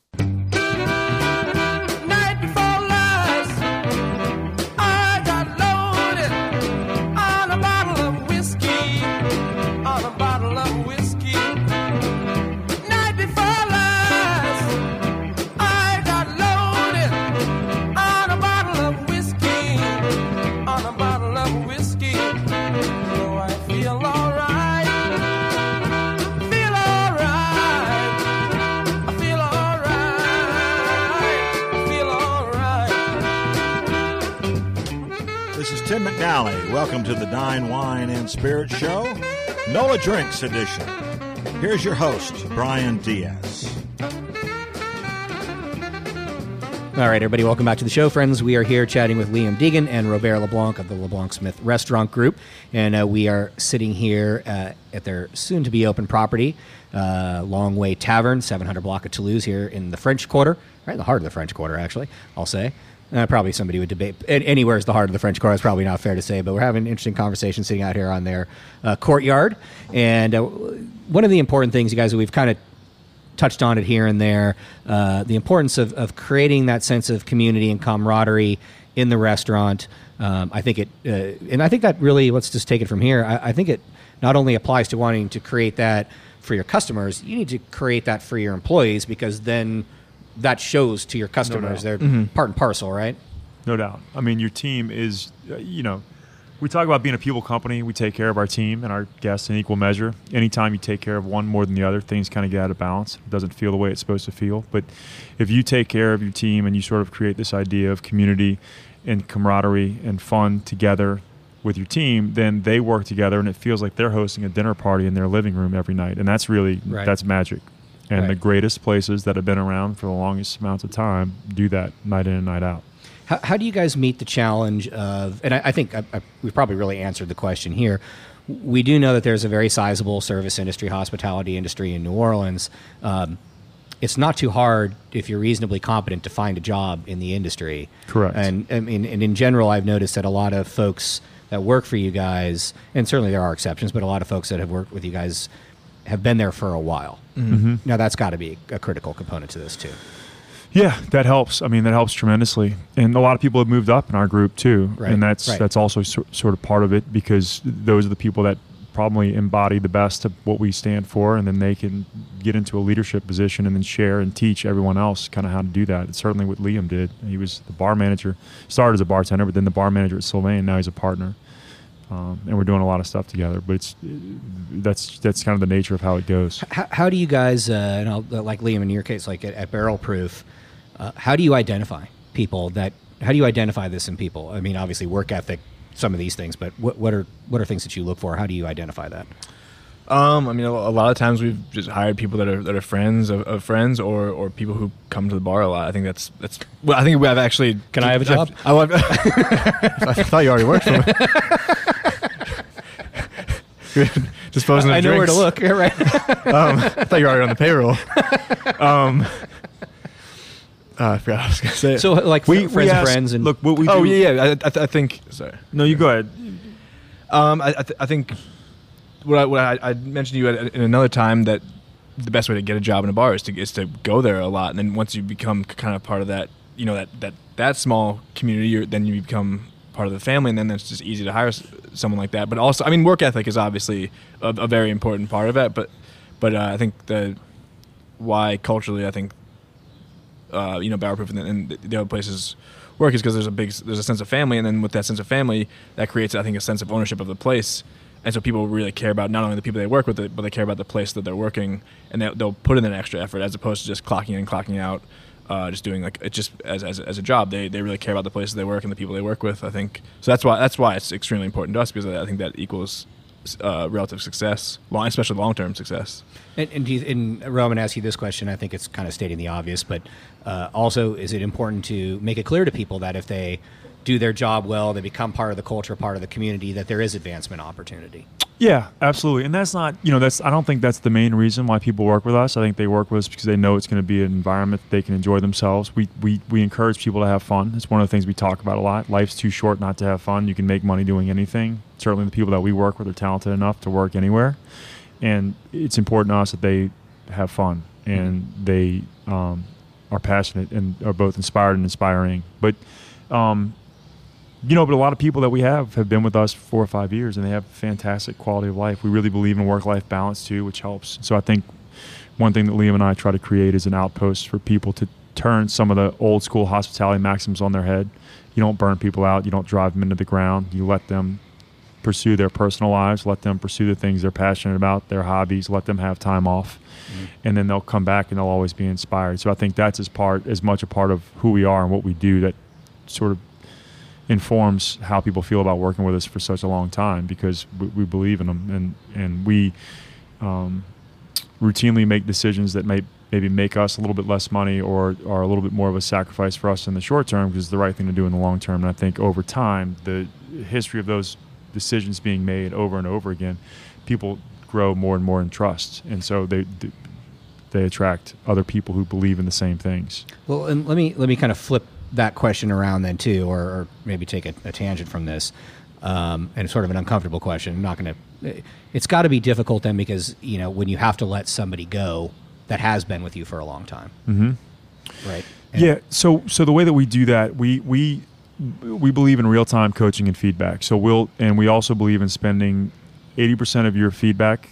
Night before last, I got loaded on a bottle of whiskey, on a bottle of whiskey. Night before last, I got loaded on a bottle of whiskey, on a bottle of whiskey. So I feel alright, feel alright, I feel alright, feel alright. This is Tim McNally. Welcome to the Dine, Wine, and Spirit Show, NOLA Drinks edition. Here's your host, Brian Diaz. All right, everybody, welcome back to the show, friends. We are here chatting with Liam Deegan and Robert LeBlanc of the LeBlanc Smith Restaurant Group, and uh, we are sitting here uh, at their soon-to-be-open property, uh, Long Way Tavern, seven hundred block of Toulouse, here in the French Quarter, right in the heart of the French Quarter, actually, I'll say. Uh, probably somebody would debate. Anywhere is the heart of the French Quarter. It's probably not fair to say, but we're having an interesting conversation sitting out here on their uh, courtyard. And uh, one of the important things, you guys, that we've kind of touched on it here and there, uh, the importance of, of creating that sense of community and camaraderie in the restaurant. Um, I think it, uh, and I think that really, let's just take it from here. I, I think it not only applies to wanting to create that for your customers, you need to create that for your employees, because then that shows to your customers. No They're doubt. part and parcel, right? No doubt. I mean, your team is, uh, you know, we talk about being a people company. We take care of our team and our guests in equal measure. Anytime you take care of one more than the other, things kind of get out of balance. It doesn't feel the way it's supposed to feel. But if you take care of your team and you sort of create this idea of community and camaraderie and fun together with your team, then they work together and it feels like they're hosting a dinner party in their living room every night. And that's really, Right. that's magic. And Right. the greatest places that have been around for the longest amounts of time do that night in and night out. How, how do you guys meet the challenge of, and I, I think I, I, we've probably really answered the question here. We do know that there's a very sizable service industry, hospitality industry in New Orleans. Um, it's not too hard, if you're reasonably competent, to find a job in the industry. Correct. And I mean, and in general, I've noticed that a lot of folks that work for you guys, and certainly there are exceptions, but a lot of folks that have worked with you guys have been there for a while. Mhm. Now, that's got to be a critical component to this, too. Yeah, that helps. I mean, that helps tremendously. And a lot of people have moved up in our group too. Right, And that's right. that's also so, sort of part of it, because those are the people that probably embody the best of what we stand for, and then they can get into a leadership position and then share and teach everyone else kind of how to do that. It's certainly what Liam did. He was the bar manager, started as a bartender, but then the bar manager at Sylvain. Now he's a partner. Um, and we're doing a lot of stuff together, but it's that's that's kind of the nature of how it goes. How, how do you guys, uh, and I'll, uh, like Liam in your case, like at, at Barrel Proof, uh, how do you identify people that? How do you identify this in people? I mean, obviously work ethic, some of these things, but what, what are what are things that you look for? How do you identify that? Um, I mean, a, a lot of times we've just hired people that are that are friends of, of friends, or, or people who come to the bar a lot. I think that's that's. Well, I think we have actually. Can I have a job? I, I, I thought you already worked for me. Disposing of I know drinks. where to look. Yeah, right. um, I thought you were already on the payroll. Um, uh, I forgot what I was going to say. So, like, We- fr- friends we of ask- friends, and look, what we oh do- yeah, yeah. I, I, th- I think. Sorry. No, you go ahead. Um, I, I, th- I think what I, what I, I mentioned to you at, in another time, that the best way to get a job in a bar is to is to go there a lot, and then once you become kind of part of that, you know, that that that small community, you're, then you become part of the family, and then it's just easy to hire s- someone like that. But also, I mean, work ethic is obviously a, a very important part of it. But but uh, I think the why culturally, I think uh, you know, Barrel Proof and, and the other places work is because there's a big there's a sense of family, and then with that sense of family, that creates, I think, a sense of ownership of the place. And so people really care about not only the people they work with, but they care about the place that they're working, and they, they'll put in an extra effort as opposed to just clocking in and clocking out, uh, just doing like it just as, as as a job. They they really care about the places they work and the people they work with. I think so. That's why that's why it's extremely important to us, because I think that equals uh, relative success, long, especially long term success. And, and, do you, and Roman asked you this question. I think it's kind of stating the obvious, but uh, also, is it important to make it clear to people that if they do their job well, they become part of the culture, part of the community, that there is advancement opportunity? Yeah, absolutely. And that's not, you know, that's, I don't think that's the main reason why people work with us. I think they work with us because they know it's going to be an environment that they can enjoy themselves. We, we, we encourage people to have fun. It's one of the things we talk about a lot. Life's too short not to have fun. You can make money doing anything. Certainly the people that we work with are talented enough to work anywhere. And it's important to us that they have fun and mm-hmm. they um, are passionate and are both inspired and inspiring. But, um, you know, but a lot of people that we have have been with us for four or five years, and they have fantastic quality of life. We really believe in work-life balance, too, which helps. So I think one thing that Liam and I try to create is an outpost for people to turn some of the old-school hospitality maxims on their head. You don't burn people out. You don't drive them into the ground. You let them pursue their personal lives. Let them pursue the things they're passionate about, their hobbies. Let them have time off. Mm-hmm. And then they'll come back, and they'll always be inspired. So I think that's as, part, as much a part of who we are and what we do that sort of informs how people feel about working with us for such a long time, because we, we believe in them, and and we um, routinely make decisions that may maybe make us a little bit less money or are a little bit more of a sacrifice for us in the short term, because it's the right thing to do in the long term. And I think over time, the history of those decisions being made over and over again, people grow more and more in trust, and so they they attract other people who believe in the same things. Well, and let me let me kind of flip that question around then too, or, or maybe take a, a tangent from this, um, and sort of an uncomfortable question. I'm not going to. It's got to be difficult then, because you know when you have to let somebody go that has been with you for a long time, mm-hmm. right? And yeah. So so the way that we do that, we we we believe in real time coaching and feedback. So we'll and we also believe in spending eighty percent of your feedback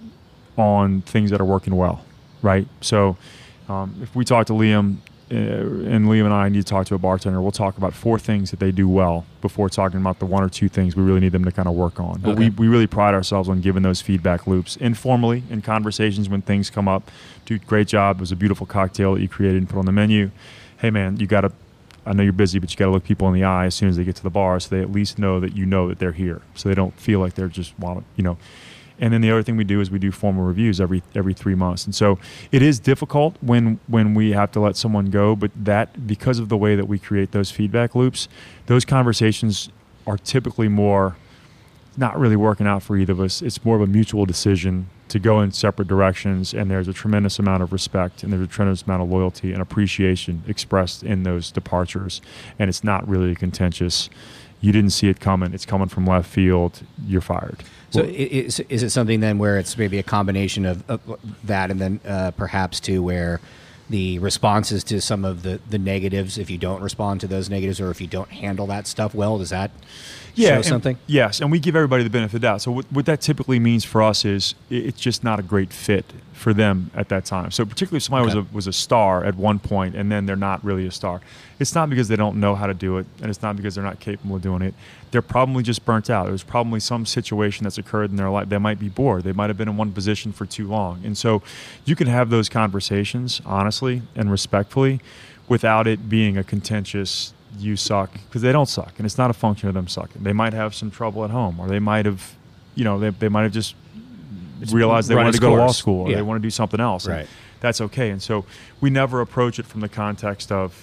on things that are working well, right? So um, if we talk to Liam. Uh, and Liam and I need to talk to a bartender, we'll talk about four things that they do well before talking about the one or two things we really need them to kind of work on. But okay. we, we really pride ourselves on giving those feedback loops informally in conversations when things come up. Dude, great job. It was a beautiful cocktail that you created and put on the menu. Hey, man, you got to, I know you're busy, but you got to look people in the eye as soon as they get to the bar, so they at least know that you know that they're here, so they don't feel like they're just, you know. And then the other thing we do is we do formal reviews every every three months. And so it is difficult when when we have to let someone go, but that, because of the way that we create those feedback loops, those conversations are typically more not really working out for either of us. It's more of a mutual decision to go in separate directions, and there's a tremendous amount of respect and there's a tremendous amount of loyalty and appreciation expressed in those departures. And it's not really contentious. You didn't see it coming. It's coming from left field. You're fired. So is, is it something then where it's maybe a combination of, of that, and then uh, perhaps too where the responses to some of the, the negatives, if you don't respond to those negatives or if you don't handle that stuff well, does that yeah, show and, something? Yes, and we give everybody the benefit of the doubt. So what, what that typically means for us is it's just not a great fit for them at that time. So particularly if somebody okay. was a was a star at one point and then they're not really a star, it's not because they don't know how to do it, and it's not because they're not capable of doing it. They're probably just burnt out. There's probably some situation that's occurred in their life. They might be bored. They might have been in one position for too long. And so you can have those conversations honestly and respectfully without it being a contentious, you suck, because they don't suck, and it's not a function of them sucking. They might have some trouble at home, or they might have, you know, they, they might have just it's realized they wanted to go course. to law school, or yeah. they want to do something else. Right. And that's okay. And so we never approach it from the context of,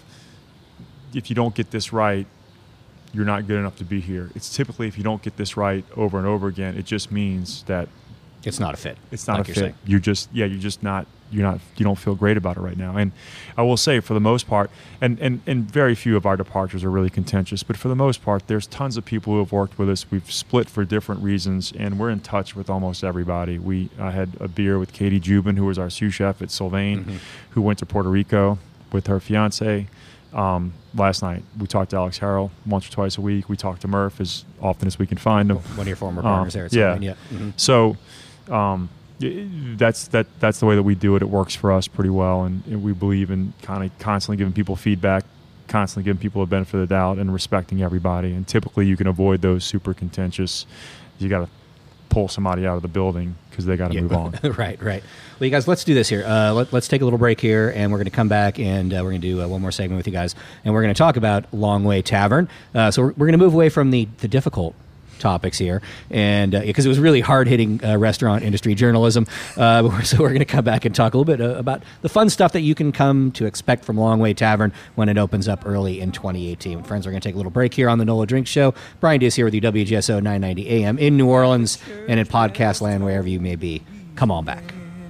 if you don't get this right, you're not good enough to be here. It's typically, if you don't get this right over and over again, it just means that it's not a fit. It's not like a you're fit. Saying. You're just, yeah, you're just not, you're not, you don't feel great about it right now. And I will say, for the most part, and, and, and very few of our departures are really contentious, but for the most part, there's tons of people who have worked with us. We've split for different reasons, and we're in touch with almost everybody. We I had a beer with Katie Jubin, who was our sous chef at Sylvain, mm-hmm. who went to Puerto Rico with her fiance. Um, last night we talked to Alex Harrell once or twice a week. We talked to Murph as often as we can find him. One of your former partners uh, there at yeah. Sylvain, yeah. Mm-hmm. So um, that's that that's the way that we do it. It works for us pretty well, and, and we believe in kind of constantly giving people feedback, constantly giving people a benefit of the doubt, and respecting everybody. And typically you can avoid those super contentious. You got to pull somebody out of the building because they got to Yeah. move on. right, right. Well, you guys, let's do this here. Uh, let, let's take a little break here, and we're going to come back, and uh, we're going to do uh, one more segment with you guys, and we're going to talk about Long Way Tavern. Uh, so we're, we're going to move away from the, the difficult topics here, and because uh, it was really hard-hitting uh, restaurant industry journalism, uh, so we're going to come back and talk a little bit uh, about the fun stuff that you can come to expect from Long Way Tavern when it opens up early in twenty eighteen. Friends, we're going to take a little break here on the NOLA Drink Show. Brian Diaz here with you, W G S O nine ninety A M in New Orleans and in podcast land, wherever you may be. Come on back.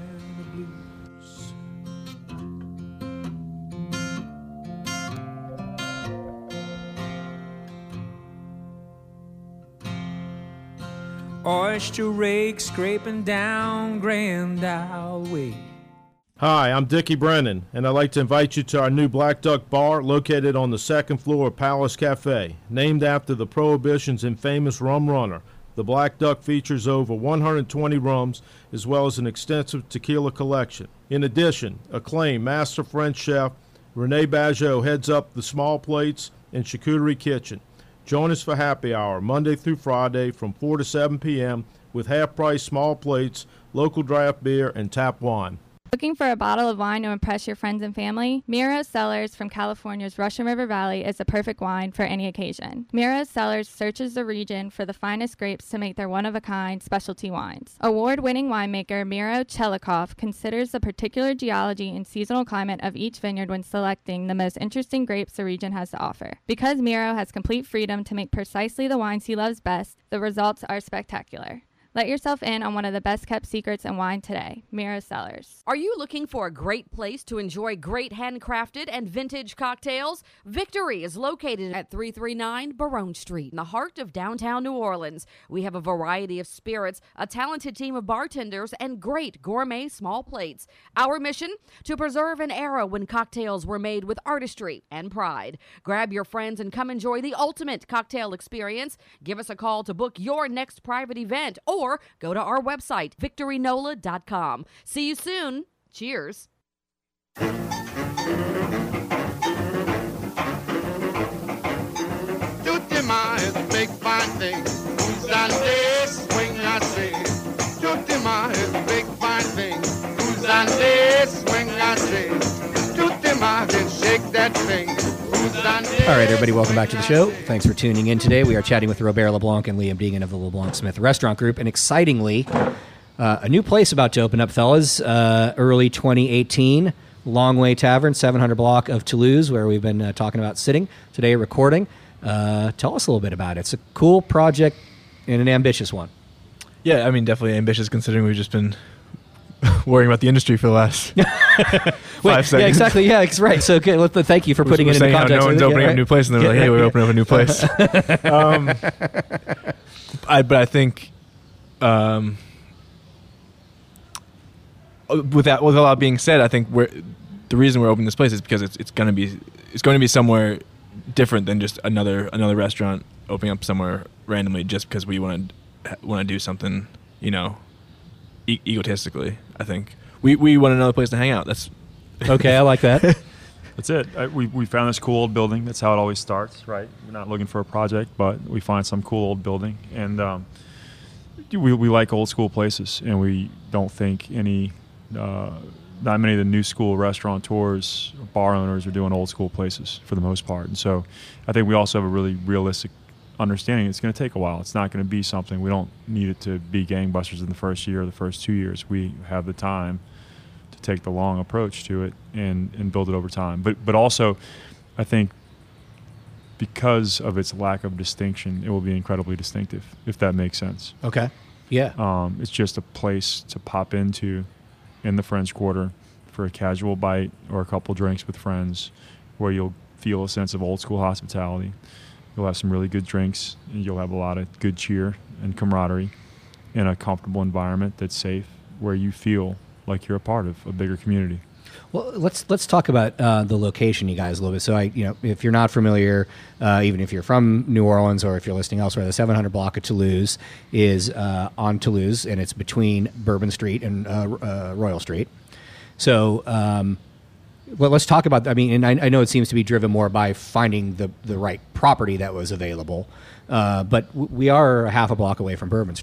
Oyster rake scraping down Grand Isle Way. Hi, I'm Dickie Brennan, and I'd like to invite you to our new Black Duck Bar located on the second floor of Palace Cafe. Named after the Prohibition's infamous rum runner, the Black Duck features over one hundred twenty rums as well as an extensive tequila collection. In addition, acclaimed master French chef Rene Bageot heads up the small plates and charcuterie kitchen. Join us for happy hour Monday through Friday from four to seven p.m. with half-price small plates, local draft beer, and tap wine. Looking for a bottle of wine to impress your friends and family? Miro's Cellars from California's Russian River Valley is the perfect wine for any occasion. Miro's Cellars searches the region for the finest grapes to make their one-of-a-kind specialty wines. Award-winning winemaker Miro Chelikov considers the particular geology and seasonal climate of each vineyard when selecting the most interesting grapes the region has to offer. Because Miro has complete freedom to make precisely the wines he loves best, the results are spectacular. Let yourself in on one of the best-kept secrets in wine today, Miro Cellars. Are you looking for a great place to enjoy great handcrafted and vintage cocktails? Victory is located at three thirty-nine Barone Street in the heart of downtown New Orleans. We have a variety of spirits, a talented team of bartenders, and great gourmet small plates. Our mission? To preserve an era when cocktails were made with artistry and pride. Grab your friends and come enjoy the ultimate cocktail experience. Give us a call to book your next private event or Or go to our website, victory nola dot com. See you soon. Cheers. Tutti-ma is a big fine thing. Who's on this swing, I say. Tutti-ma is a big fine thing. Who's on this swing, I say. Tutti-ma, then shake that thing. All right, everybody, welcome back to the show. Thanks for tuning in today. We are chatting with Robert LeBlanc and Liam Deegan of the LeBlanc Smith Restaurant Group. And excitingly, uh, a new place about to open up, fellas, uh, early twenty eighteen. Long Way Tavern, seven hundred block of Toulouse, where we've been uh, talking about sitting today, recording. Uh, tell us a little bit about it. It's a cool project and an ambitious one. Yeah, I mean, definitely ambitious considering we've just been worrying about the industry for the last five Wait, seconds. Yeah, exactly. Yeah, it's right. So okay, let the, thank you for We're- putting we're it into saying how context. no one's Yeah, opening up right. a new place, and they're like, Yeah, "Hey, we're yeah. opening up a new place." um, I, but I think, um, with that, with a lot being said, I think we're the reason we're opening this place is because it's it's going to be it's going to be somewhere different than just another another restaurant opening up somewhere randomly just because we want to want to do something, you know, e- egotistically. I think we we want another place to hang out. That's okay. I like that. That's it. I, we we found this cool old building. That's how it always starts, right? We're not looking for a project, but we find some cool old building, and um, we we like old school places, and we don't think any, uh, not many of the new school restaurateurs, bar owners are doing old school places for the most part. And so, I think we also have a really realistic understanding it's going to take a while. It's not going to be something, we don't need it to be gangbusters in the first year or the first two years. We have the time to take the long approach to it and, and build it over time. But but also, I think because of its lack of distinction, it will be incredibly distinctive, if that makes sense. Okay. Yeah. Um, it's just a place to pop into in the French Quarter for a casual bite or a couple drinks with friends where you'll feel a sense of old school hospitality. You'll have some really good drinks, and you'll have a lot of good cheer and camaraderie in a comfortable environment that's safe, where you feel like you're a part of a bigger community. Well, let's let's talk about uh, the location, you guys, a little bit. So, I, you know, if you're not familiar, uh, even if you're from New Orleans or if you're listening elsewhere, the seven hundred block of Toulouse is uh, on Toulouse, and it's between Bourbon Street and uh, uh, Royal Street. So, um, well, let's talk about. I mean, and I, I know it seems to be driven more by finding the the right property that was available, uh, but w- we are a half a block away from Bourbon Street.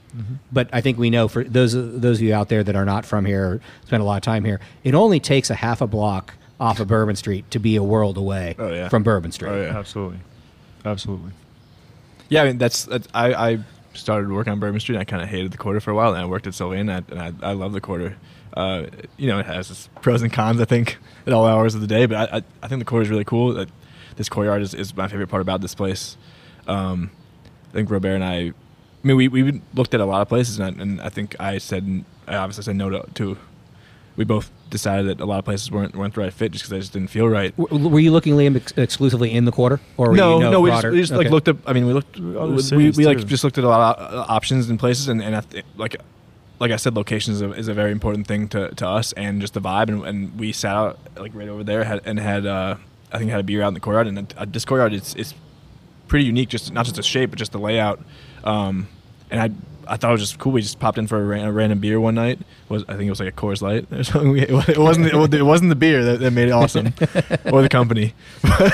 Mm-hmm. But I think we know for those those of you out there that are not from here, spend a lot of time here, it only takes a half a block off of Bourbon Street to be a world away oh, yeah. from Bourbon Street. Oh, yeah. Absolutely. Absolutely. Yeah, I mean, that's, that's I, I started working on Bourbon Street, and I kind of hated the quarter for a while, and I worked at Sylvania, and I, and I, I love the quarter. Uh, you know, it has its pros and cons, I think, at all hours of the day, but I, I, I think the quarter is really cool. That this courtyard is, is my favorite part about this place. Um, I think Robert and I, I mean, we we looked at a lot of places, and I, and I think I said, I obviously said no to, to. We both decided that a lot of places weren't weren't the right fit just because they just didn't feel right. W- were you looking, Liam, ex- exclusively in the quarter, or were no, you know no, we broader? just, we just okay. like looked up. I mean, we looked. Other we cities, we like too. just looked at a lot of uh, options and places, and and I th- like like I said, location is a, is a very important thing to, to us, and just the vibe. And, and we sat out like right over there, had, and had uh, I think had a beer out in the courtyard. And uh, this courtyard is is pretty unique, just not just the shape, but just the layout. Um, and I I thought it was just cool. We just popped in for a, ran- a random beer one night. Was I think it was like a Coors Light or something. We, it wasn't it wasn't the beer that, that made it awesome, or the company. I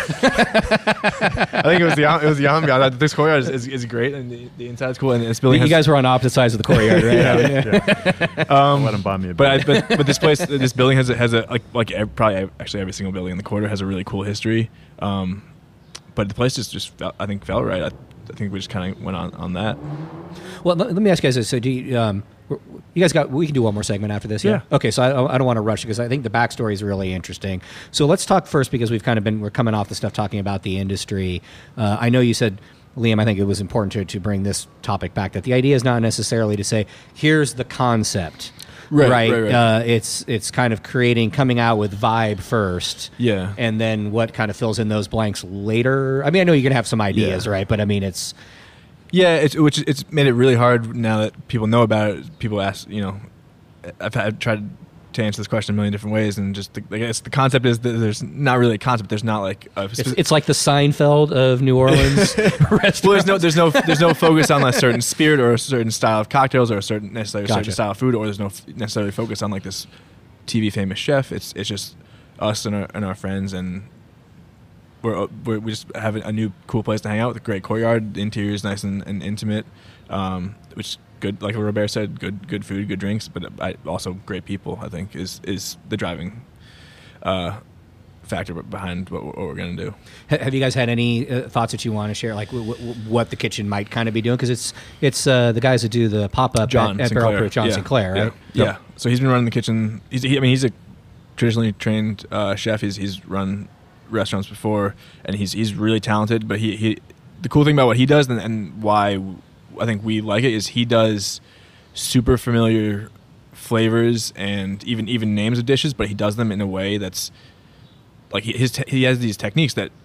think it was the it was the ambiance. This courtyard is, is, is great, and the, the inside's cool. And this building. You has, guys were on opposite sides of the courtyard, right? yeah, yeah. yeah. Um, let him buy me a beer. But I, but but this place, this building has a, has a like like ev- probably actually every single building in the quarter has a really cool history. Um, but the place just just felt, I think felt right. I, I think we just kind of went on, on that. Well, let, let me ask you guys this. So, do you, um, you guys got? We can do one more segment after this. Yeah. Yeah. Okay. So I, I don't want to rush because I think the backstory is really interesting. So let's talk first because we've kind of been we're coming off the stuff talking about the industry. Uh, I know you said, Liam, I think it was important to to bring this topic back. That the idea is not necessarily to say here's the concept. Right, right, right, right. Uh, it's it's kind of creating, coming out with vibe first, Yeah. and then what kind of fills in those blanks later. I mean, I know you're gonna have some ideas, Yeah. right? But I mean, it's Yeah, it's which it's made it really hard now that people know about it. People ask, you know, I've had tried to answer this question a million different ways, and just the, I guess the concept is that there's not really a concept. There's not like a it's, it's like the Seinfeld of New Orleans restaurants. Well, there's no there's no there's no focus on a certain spirit or a certain style of cocktails or a certain necessarily a Gotcha. certain style of food, or there's no f- necessarily focus on like this T V famous chef. It's it's just us and our and our friends, and we're, we're we just have a new cool place to hang out with. A great courtyard, the interior is nice and, and intimate, um, which good, like Robert said, good good food, good drinks, but I, also great people. I think is is the driving uh, factor behind what, what we're going to do. Have you guys had any uh, thoughts that you want to share, like w- w- what the kitchen might kind of be doing? Because it's it's uh, the guys that do the pop up John at, at Barrel Sinclair. Proof, John yeah. Sinclair, right? Yeah. Yep. yeah. So he's been running the kitchen. He's, he, I mean, he's a traditionally trained uh, chef. He's he's run restaurants before, and he's he's really talented. But he, he the cool thing about what he does, and, and why I think we like it, is he does super familiar flavors and even even names of dishes, but he does them in a way that's like he, his te- he has these techniques that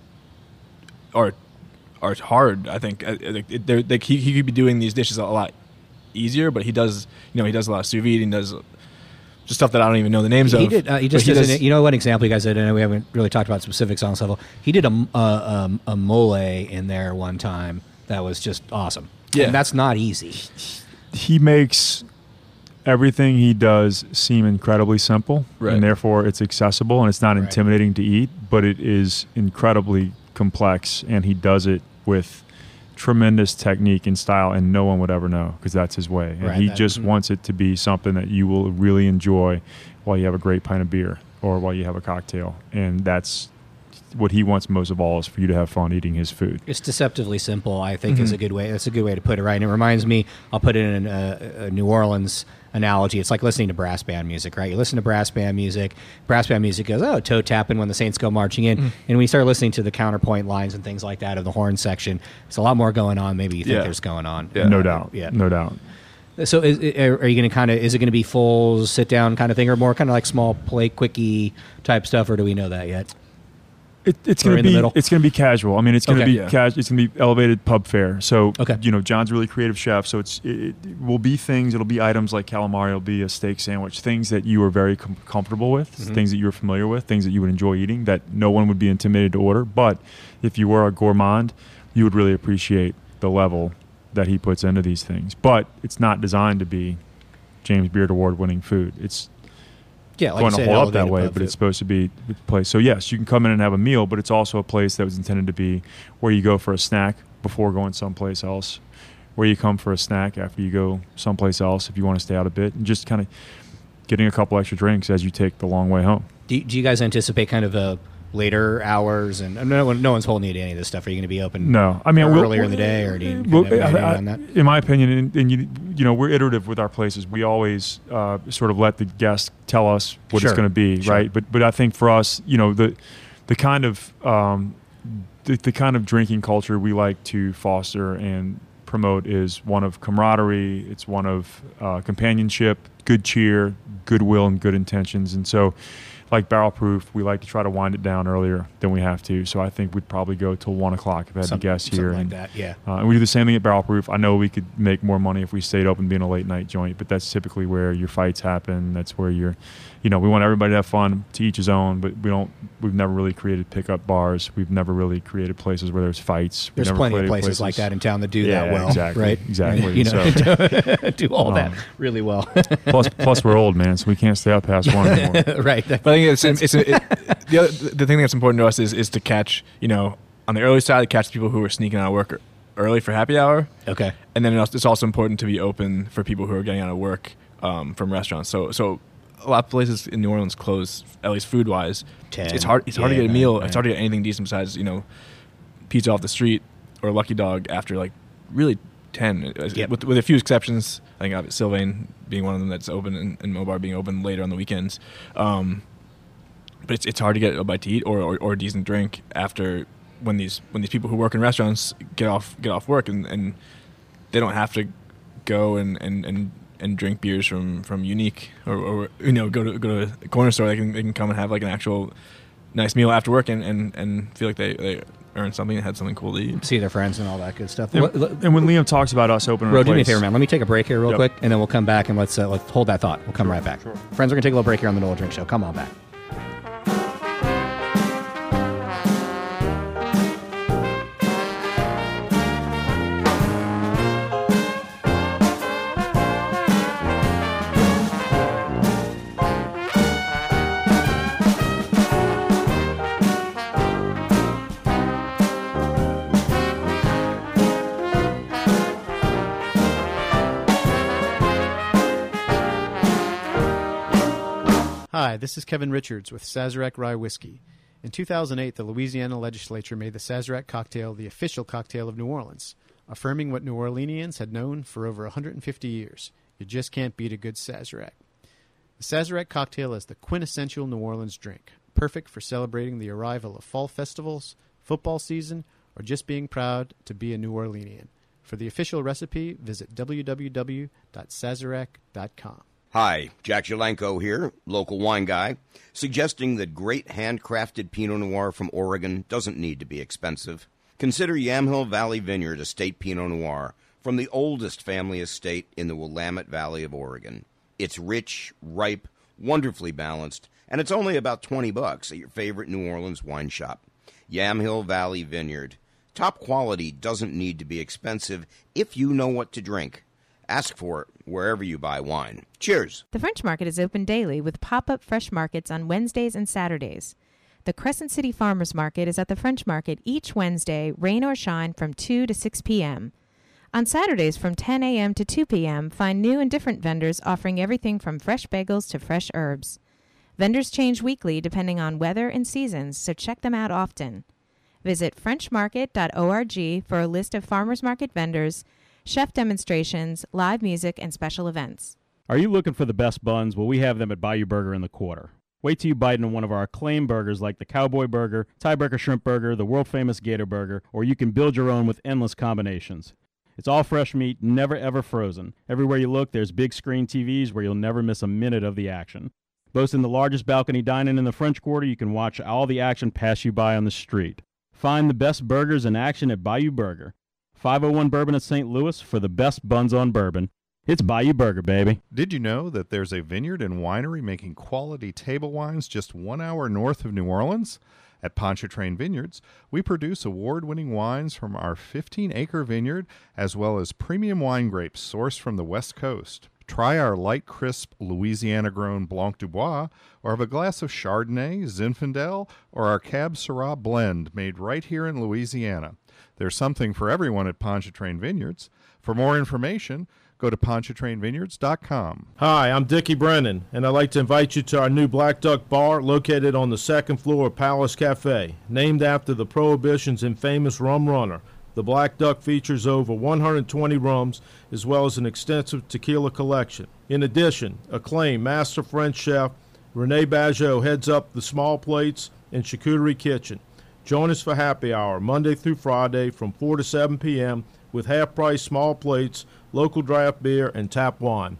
are are hard. I think uh, like, they're, they, he he could be doing these dishes a lot easier, but he does you know he does a lot of sous vide and does just stuff that I don't even know the names He of. did. Uh, he just But does, does- an, you know what example you guys did? I know we haven't really talked about specifics on this level. He did a a, a, a mole in there one time that was just awesome. Yeah. And that's not easy. He makes everything he does seem incredibly simple, Right. and therefore it's accessible and it's not intimidating to eat, but it is incredibly complex, and he does it with tremendous technique and style, and no one would ever know because that's his way. And Right, he that- just mhm. wants it to be something that you will really enjoy while you have a great pint of beer or while you have a cocktail, and that's what he wants most of all, is for you to have fun eating his food. It's deceptively simple, I think, is Mhm. a good way. That's a good way to put it, right? And it reminds me, I'll put it in a, a New Orleans analogy. It's like listening to brass band music, right? You listen to brass band music. Brass band music goes, oh, toe tapping when the Saints go marching in. Mhm. And when you start listening to the counterpoint lines and things like that of the horn section, it's a lot more going on. Maybe you think Yeah. there's going on. No doubt. Yeah. No doubt. So, is, are you going to kind of? Is it going to be full sit down kind of thing, or more kind of like small plate quickie type stuff, or do we know that yet? It, it's Or going in to the be middle? it's going to be casual. I mean, it's going to Okay. be Yeah. cas- It's going to be elevated pub fare. So, Okay. you know, John's a really creative chef. So it's it, it will be things. It'll be items like calamari. It'll be a steak sandwich. Things that you are very com- comfortable with. Mhm. Things that you're familiar with. Things that you would enjoy eating. That no one would be intimidated to order. But if you were a gourmand, you would really appreciate the level that he puts into these things. But it's not designed to be James Beard Award-winning food. It's Yeah, like going you to said, hold up that elevated way, pub but food. it's supposed to be a place. So yes, you can come in and have a meal, but it's also a place that was intended to be where you go for a snack before going someplace else, where you come for a snack after you go someplace else if you want to stay out a bit, and just kind of getting a couple extra drinks as you take the long way home. Do, do you guys anticipate kind of a later hours? And no, one- no one's holding you to any of this stuff. Are you going to be open? No, I mean earlier we'll- in the day, or do you Well, have an idea I- I- on that? in my opinion, and, and you, you know, we're iterative with our places. We always uh, sort of let the guests tell us what Sure. it's going to be, Sure. right? But but I think for us, you know, the the kind of um, the, the kind of drinking culture we like to foster and promote is one of camaraderie. It's one of uh, companionship, good cheer, goodwill, and good intentions. And so, like Barrel Proof, we like to try to wind it down earlier than we have to. So I think we'd probably go till one o'clock if I had Some- to guess something here. like and, that, yeah. Uh, and we do the same thing at Barrel Proof. I know we could make more money if we stayed open being a late night joint, but that's typically where your fights happen. That's where you're, you know, we want everybody to have fun, to each his own, but we don't, we've never really created pickup bars. We've never really created places where there's fights. We've There's never plenty of created places, like that in town that do Yeah, that well, exactly, right? Exactly. You know, So, do all that um, really well. plus, plus we're old, man, so we can't stay up past one anymore. Right. But I think it's, it's, it, the other, the thing that's important to us is is to catch, you know, on the early side, catch people who are sneaking out of work early for happy hour. Okay. And then it's also important to be open for people who are getting out of work um, from restaurants. So so a lot of places in New Orleans close, at least food wise. ten, It's hard. It's hard to yeah, get a meal. right, It's hard to get anything decent besides, you know, pizza off the street or Lucky Dog after like really ten. Yep. With, with a few exceptions. I think uh, Sylvain being one of them that's open, and, and Mobar being open later on the weekends. Um, but it's it's hard to get a bite to eat or, or, or a decent drink after when these when these people who work in restaurants get off get off work and, and they don't have to go and, and, and, and drink beers from, from Unique or, or you know go to go to a corner store. They can they can come and have like an actual nice meal after work and, and, and feel like they, they earned something and had something cool to eat. See their friends and all that good stuff. And, What- what- and when Liam talks about us opening Bro, a do me a place- favor, man. Let me take a break here real Yep. quick, and then we'll come back and let's uh, let's hold that thought. We'll come Sure, right back. sure. Friends, we're gonna take a little break here on the Nola Drink Show. Come on back. Hi, this is Kevin Richards with Sazerac Rye Whiskey. In two thousand eight, the Louisiana legislature made the Sazerac cocktail the official cocktail of New Orleans, affirming what New Orleanians had known for over one hundred fifty years. You just can't beat a good Sazerac. The Sazerac cocktail is the quintessential New Orleans drink, perfect for celebrating the arrival of fall festivals, football season, or just being proud to be a New Orleanian. For the official recipe, visit w w w dot sazerac dot com. Hi, Jack Jalenko here, local wine guy, suggesting that great handcrafted Pinot Noir from Oregon doesn't need to be expensive. Consider Yamhill Valley Vineyard Estate Pinot Noir from the oldest family estate in the Willamette Valley of Oregon. It's rich, ripe, wonderfully balanced, and it's only about twenty bucks at your favorite New Orleans wine shop. Yamhill Valley Vineyard. Top quality doesn't need to be expensive if you know what to drink. Ask for it wherever you buy wine. Cheers. The French Market is open daily with pop-up fresh markets on Wednesdays and Saturdays. The Crescent City Farmers Market is at the French Market each Wednesday, rain or shine, from two to six p.m. On Saturdays from ten a.m. to two p.m., find new and different vendors offering everything from fresh bagels to fresh herbs. Vendors change weekly depending on weather and seasons, so check them out often. Visit french market dot org for a list of farmers market vendors, chef demonstrations, live music, and special events. Are you looking for the best buns? Well, we have them at Bayou Burger in the Quarter. Wait till you bite into one of our acclaimed burgers like the Cowboy Burger, Tiebreaker Shrimp Burger, the world-famous Gator Burger, or you can build your own with endless combinations. It's all fresh meat, never ever frozen. Everywhere you look, there's big screen T Vs where you'll never miss a minute of the action. Boasting the largest balcony dining in the French Quarter, you can watch all the action pass you by on the street. Find the best burgers in action at Bayou Burger. five oh one Bourbon of Saint Louis for the best buns on bourbon. It's Bayou Burger, baby. Did you know that there's a vineyard and winery making quality table wines just one hour north of New Orleans? At Pontchartrain Vineyards, we produce award-winning wines from our fifteen-acre vineyard, as well as premium wine grapes sourced from the West Coast. Try our light, crisp, Louisiana-grown Blanc du Bois, or have a glass of Chardonnay, Zinfandel, or our Cab Syrah blend made right here in Louisiana. There's something for everyone at Pontchartrain Vineyards. For more information, go to pontchartrain vineyards dot com. Hi, I'm Dickie Brennan, and I'd like to invite you to our new Black Duck Bar located on the second floor of Palace Cafe. Named after the Prohibition's infamous rum runner, the Black Duck features over one hundred twenty rums as well as an extensive tequila collection. In addition, acclaimed master French chef Rene Bageot heads up the small plates and charcuterie kitchen. Join us for happy hour Monday through Friday from four to seven p.m. with half-price small plates, local draft beer, and tap wine.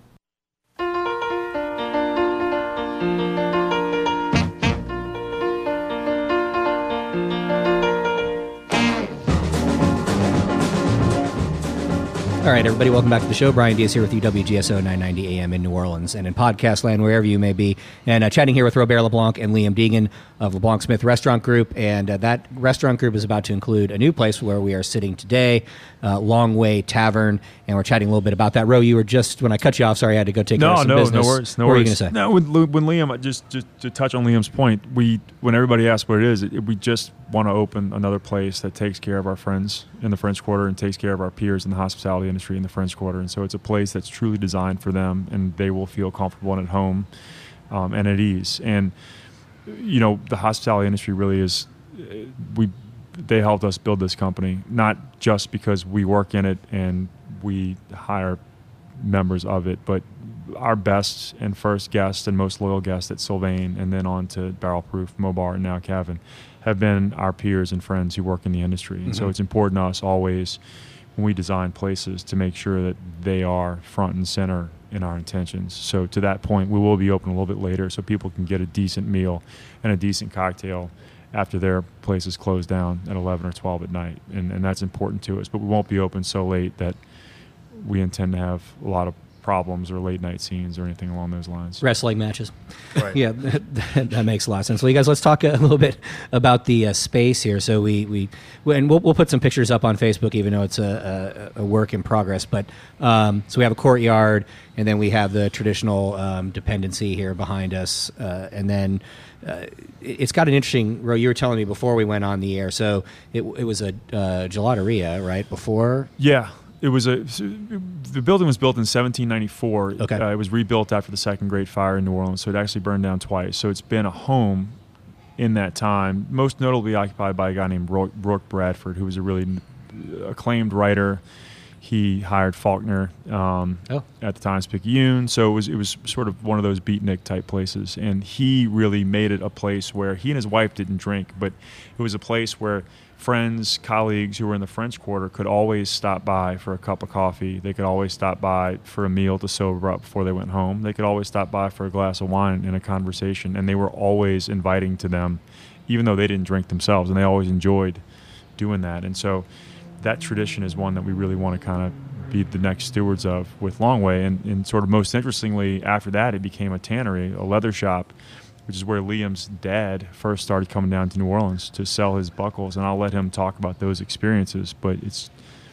All right, everybody, welcome back to the show. Brian Diaz here with you, W G S O nine ninety A M in New Orleans and in podcast land, wherever you may be. And uh, chatting here with Robert LeBlanc and Liam Deegan of LeBlanc Smith Restaurant Group. And uh, that restaurant group is about to include a new place where we are sitting today, uh, Long Way Tavern. And we're chatting a little bit about that. Ro, you were just, when I cut you off, sorry, I had to go take care no, of some no, business. No, worries. No what worries. were you going to say? No, when, Lu- when Liam, just, just to touch on Liam's point, we when everybody asks what it is, it, we just want to open another place that takes care of our friends in the French Quarter and takes care of our peers in the hospitality industry in the French Quarter. And so it's a place that's truly designed for them, and they will feel comfortable and at home um, and at ease. And, you know, the hospitality industry really is, we they helped us build this company, not just because we work in it and we hire members of it, but our best and first guests and most loyal guests at Sylvain and then on to Barrel Proof, Mobar, and now Cavern have been our peers and friends who work in the industry. And mm-hmm. so it's important to us always when we design places to make sure that they are front and center in our intentions. So to that point, we will be open a little bit later so people can get a decent meal and a decent cocktail after their place is closed down at eleven or twelve at night. And, and that's important to us. But we won't be open so late that we intend to have a lot of problems or late night scenes or anything along those lines. Wrestling matches. Right. Yeah, that, that makes a lot of sense. Well, you guys, let's talk a little bit about the uh, space here. So we, we and we'll, we'll put some pictures up on Facebook, even though it's a, a, a work in progress. But um, so we have a courtyard, and then we have the traditional um, dependency here behind us. Uh, and then uh, it's got an interesting, Ro, you were telling me before we went on the air. So it, it was a uh, gelateria, right, before? Yeah. It was a. The building was built in seventeen ninety-four. Okay. Uh, it was rebuilt after the Second Great Fire in New Orleans, so it actually burned down twice. So it's been a home in that time, most notably occupied by a guy named Rourke, Rourke Bradford, who was a really acclaimed writer. He hired Faulkner um, oh. at the Times-Picayune, so it was it was sort of one of those beatnik type places, and he really made it a place where he and his wife didn't drink, but it was a place where friends, colleagues who were in the French Quarter could always stop by for a cup of coffee. They could always stop by for a meal to sober up before they went home. They could always stop by for a glass of wine and a conversation, and they were always inviting to them, even though they didn't drink themselves, and they always enjoyed doing that. And so that tradition is one that we really want to kind of be the next stewards of with Longway. And, and sort of most interestingly, after that, it became a tannery, a leather shop, which is where Liam's dad first started coming down to New Orleans to sell his buckles. And I'll let him talk about those experiences, but it's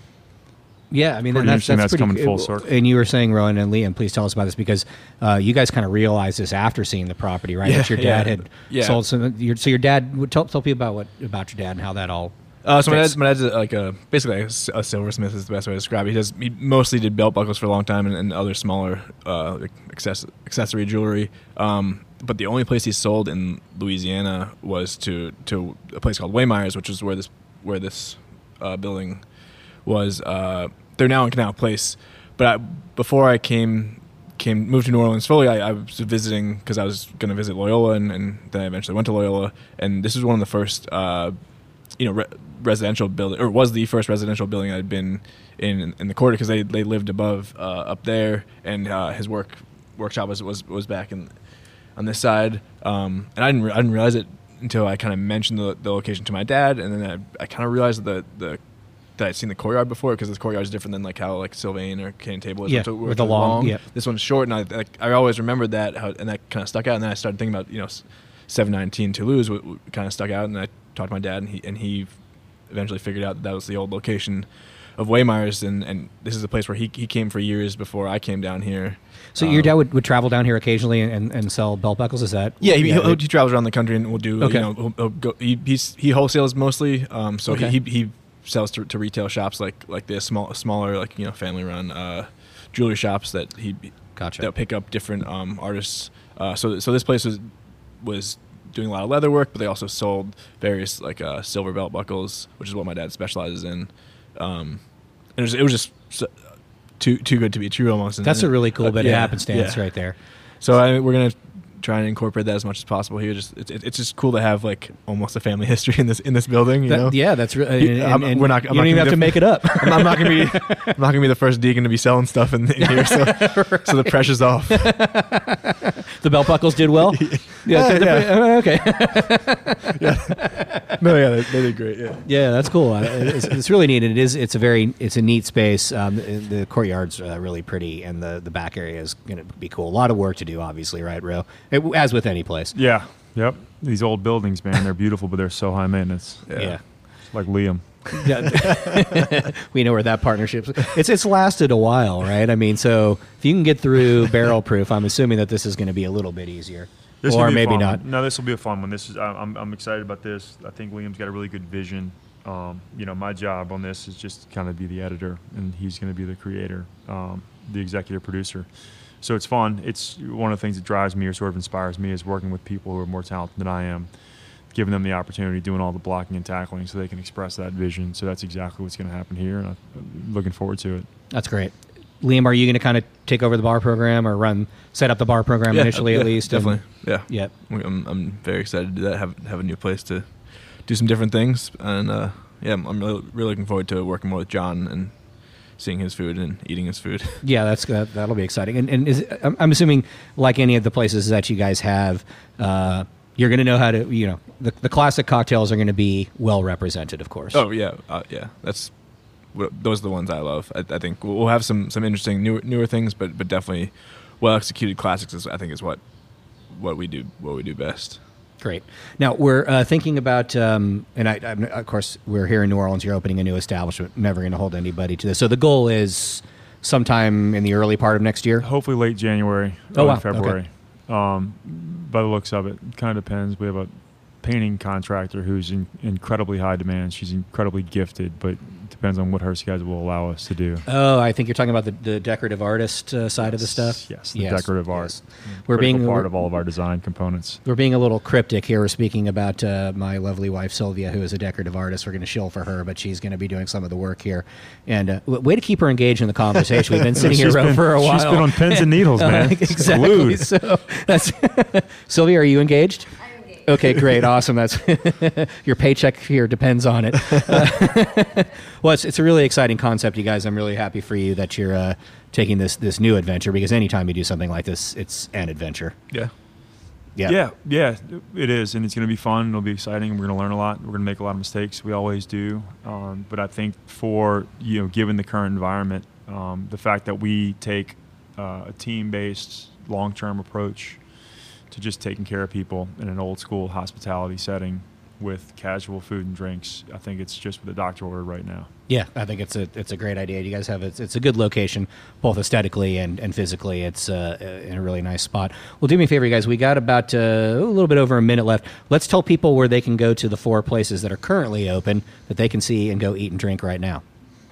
yeah, I mean, pretty that's, interesting that's that's pretty, coming full circle. And you were saying, Rowan and Liam, please tell us about this, because uh, you guys kind of realized this after seeing the property, right? Yeah, that your dad yeah. had Yeah. sold some. Your, so your dad, would tell, tell people about what about your dad and how that all. Uh, so my fits. dad's, my dad's like a basically like a, s- a silversmith is the best way to describe it. He does he mostly did belt buckles for a long time and, and other smaller uh, like access, accessory jewelry. Um, but the only place he sold in Louisiana was to to a place called Waymeyer's, which is where this where this uh, building was. Uh, they're now in Canal Place, but I, before I came came moved to New Orleans fully, I, I was visiting because I was going to visit Loyola, and, and then I eventually went to Loyola, and this was one of the first. Uh, you know, re- residential building, or was the first residential building I'd been in in, in the quarter, because they, they lived above uh, up there, and uh, his work workshop was, was was back in on this side. Um, and I didn't re- I didn't realize it until I kind of mentioned the, the location to my dad, and then I, I kind of realized that the, the that I'd seen the courtyard before, because this courtyard is different than like how like Sylvain or Cane Table is. Yeah, which, with which the is long- yeah. This one's short, and I like, I always remembered that, how, and that kind of stuck out. And then I started thinking about, you know, seven nineteen Toulouse w- w- kind of stuck out, and I talked to my dad, and he and he eventually figured out that, that was the old location of Waymeyer's, and, and this is a place where he he came for years before I came down here. So um, your dad would, would travel down here occasionally and, and, and sell belt buckles. Is that? Yeah, he, he, he travels around the country and will do. Okay. You know, he'll, he'll go, he he's, he wholesales mostly. Um, so Okay. he, he he sells to, to retail shops like like this, small, smaller, like, you know, family run uh, jewelry shops that he gotcha. that pick up different um, artists. Uh, so so this place was was doing a lot of leather work, but they also sold various like uh, silver belt buckles, which is what my dad specializes in. Um, and it was, it was just so, too too good to be true almost. That's and, a really cool uh, bit yeah, of happenstance yeah. right there. So I, we're gonna try and incorporate that as much as possible here. Just it's, it's just cool to have like almost a family history in this in this building. You That- know, yeah, that's re- and- I'm- and we're not. you I'm don't not even gonna have be to the- make it up. I'm, I'm not gonna be. I'm not gonna be the first deacon to be selling stuff in, in here. So, Right. so the pressure's off. The belt buckles did well. Yeah, the- the- yeah. okay. Yeah. No, yeah, they, they did great. Yeah. Yeah, that's cool. Uh, It's, it's really neat. It is. It's a very. It's a neat space. Um, the, the courtyard's uh, really pretty, and the, the back area is going to be cool. A lot of work to do, obviously, right, Ro? It, as with any place. Yeah. Yep. These old buildings, man, they're beautiful, but they're so high maintenance. Yeah. Yeah. It's like Liam. Yeah. We know where that partnership's. It's it's lasted a while, right? I mean, so if you can get through barrel proof, I'm assuming that this is going to be a little bit easier, This or will be a maybe fun not. one. No, this will be a fun one. This is I'm I'm excited about this. I think Liam's got a really good vision. Um, you know, my job on this is just kind of be the editor, and he's going to be the creator, um, the executive producer. So it's fun. It's one of the things that drives me or sort of inspires me is working with people who are more talented than I am, giving them the opportunity, doing all the blocking and tackling so they can express that vision. So that's exactly what's going to happen here, and I'm looking forward to it. That's great. Liam, are you going to kind of take over the bar program or run, set up the bar program Yeah, initially yeah, at least? and- Definitely. Yeah. Yep. We- I'm I'm very excited to do that. Have have a new place to do some different things, and uh, yeah, I'm, I'm really, really looking forward to working more with John and seeing his food and eating his food. Yeah, that's that, that'll be exciting. And, and is, I'm, I'm assuming, like any of the places that you guys have, uh, you're going to know how to, you know, the, the classic cocktails are going to be well represented, of course. Oh yeah, uh, yeah. That's wh- those are the ones I love. I, I think we'll we'll have some some interesting newer newer things, but but definitely well executed classics. Is, I think is what what we do what we do best. Great. Now we're uh, thinking about, um, and I, I'm, of course, we're here in New Orleans. You're opening a new establishment. Never going to hold anybody to this. So the goal is sometime in the early part of next year. Hopefully late January, Oh, early wow. February. Um, by the looks of it, it kind of depends. We have a painting contractor who's in incredibly high demand. She's incredibly gifted, but it depends on what her schedule will allow us to do. Oh, I think you're talking about the, the decorative artist uh, side of the stuff. Yes, the decorative art. We're Critical being part of all of our design components. We're being a little cryptic here. We're speaking about uh, my lovely wife Sylvia, who is a decorative artist. We're going to shill for her, but she's going to be doing some of the work here. And uh, w- way to keep her engaged in the conversation. We've been sitting here She's been- for a while. she's been on pins and needles, man. exactly. Glued. So that's Sylvia. Are you engaged? Okay, great, awesome. That's your paycheck here depends on it. Uh, well, it's, it's a really exciting concept, you guys. I'm really happy for you that you're uh, taking this this new adventure, because anytime you do something like this, it's an adventure. Yeah. Yeah. Yeah, yeah, it is, and it's going to be fun. It'll be exciting. We're going to learn a lot. We're going to make a lot of mistakes. We always do. Um, but I think for, you know, given the current environment, um, the fact that we take uh, a team-based, long-term approach to just taking care of people in an old-school hospitality setting with casual food and drinks, I think it's just what the doctor ordered right now. Yeah, I think it's a it's a great idea. You guys have it's, it's a good location, both aesthetically and, and physically. It's uh, in a really nice spot. Well, do me a favor, you guys. We got about uh, a little bit over a minute left. Let's tell people where they can go to the four places that are currently open that they can see and go eat and drink right now.